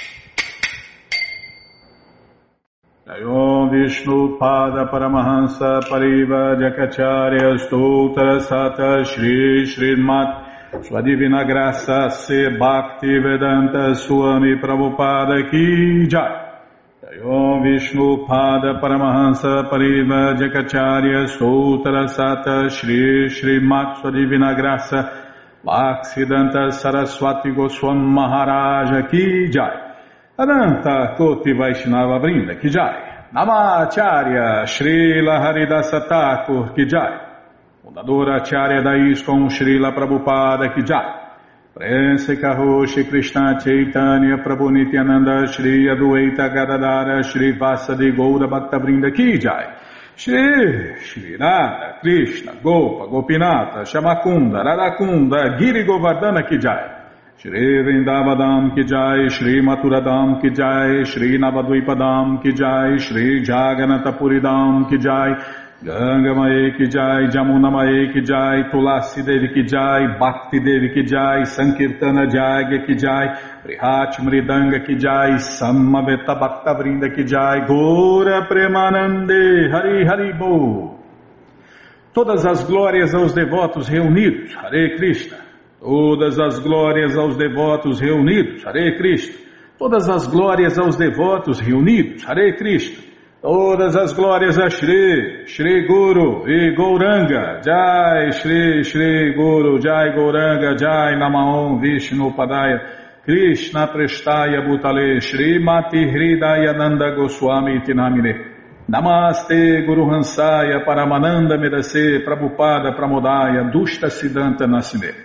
Jayom Vishnu Pada Paramahansa Pariva Jakacharya Stoutra Sata Shri Srimat Sua Divina Graça Se Bhakti Vedanta Swami Prabhupada Ki Jai Jayom Vishnu Pada Paramahansa Pariva Jakacharya Stoutra Sata Shri Srimat Sua Divina Graça Bhaktivedanta Saraswati Goswami Maharaja Ki Jai Adanta Koti Vaishnava Vrinda Ki Jai Namacharya Srila Haridasa Thakur Ki Jai Fundadora Acharya da ISKCON Srila Prabhupada Ki Jai Prense Kaho Shri Krishna Chaitanya Prabhu Nityananda Shri Adueta Gadadara Shri Vasadi Goura Bhakta Vrinda Ki Jai Shri Radha Krishna Gopa Gopinata Shamakunda Radakunda Giri Govardhana Ki Jai Shri Vrindavadam Ki Jai Shri Maturadam Ki Jai Shri Navadvipadam Ki Jai Shri Jaganatapuridam Ki Jai Ganga Mae Ki Jai Jamuna Mae Ki Jai Tulasi Devi Ki Jai Bhakti Devi Ki Jai Sankirtana Jagya Ki Jai Prihat Mridanga Ki Jai Samaveta Bhakta Vrinda Ki Jai Gora Premanande Hari Hari Bo. Todas as glórias aos devotos reunidos, Hare Krishna. Todas as glórias aos devotos reunidos, Hare Krishna. Todas as glórias aos devotos reunidos, Hare Krishna. Todas as glórias a Shri, Shri Guru e Gauranga, Jai Shri, Shri Guru, Jai Gauranga, Jai Namaon Vishnu Padaya, Krishna Prestaya Bhutale, Shri Mati Hridaya Nanda Goswami Tinamine. Namaste Guru Hansaya Paramananda Medase Prabhupada Pramodaya Dushta Siddhanta Nasine.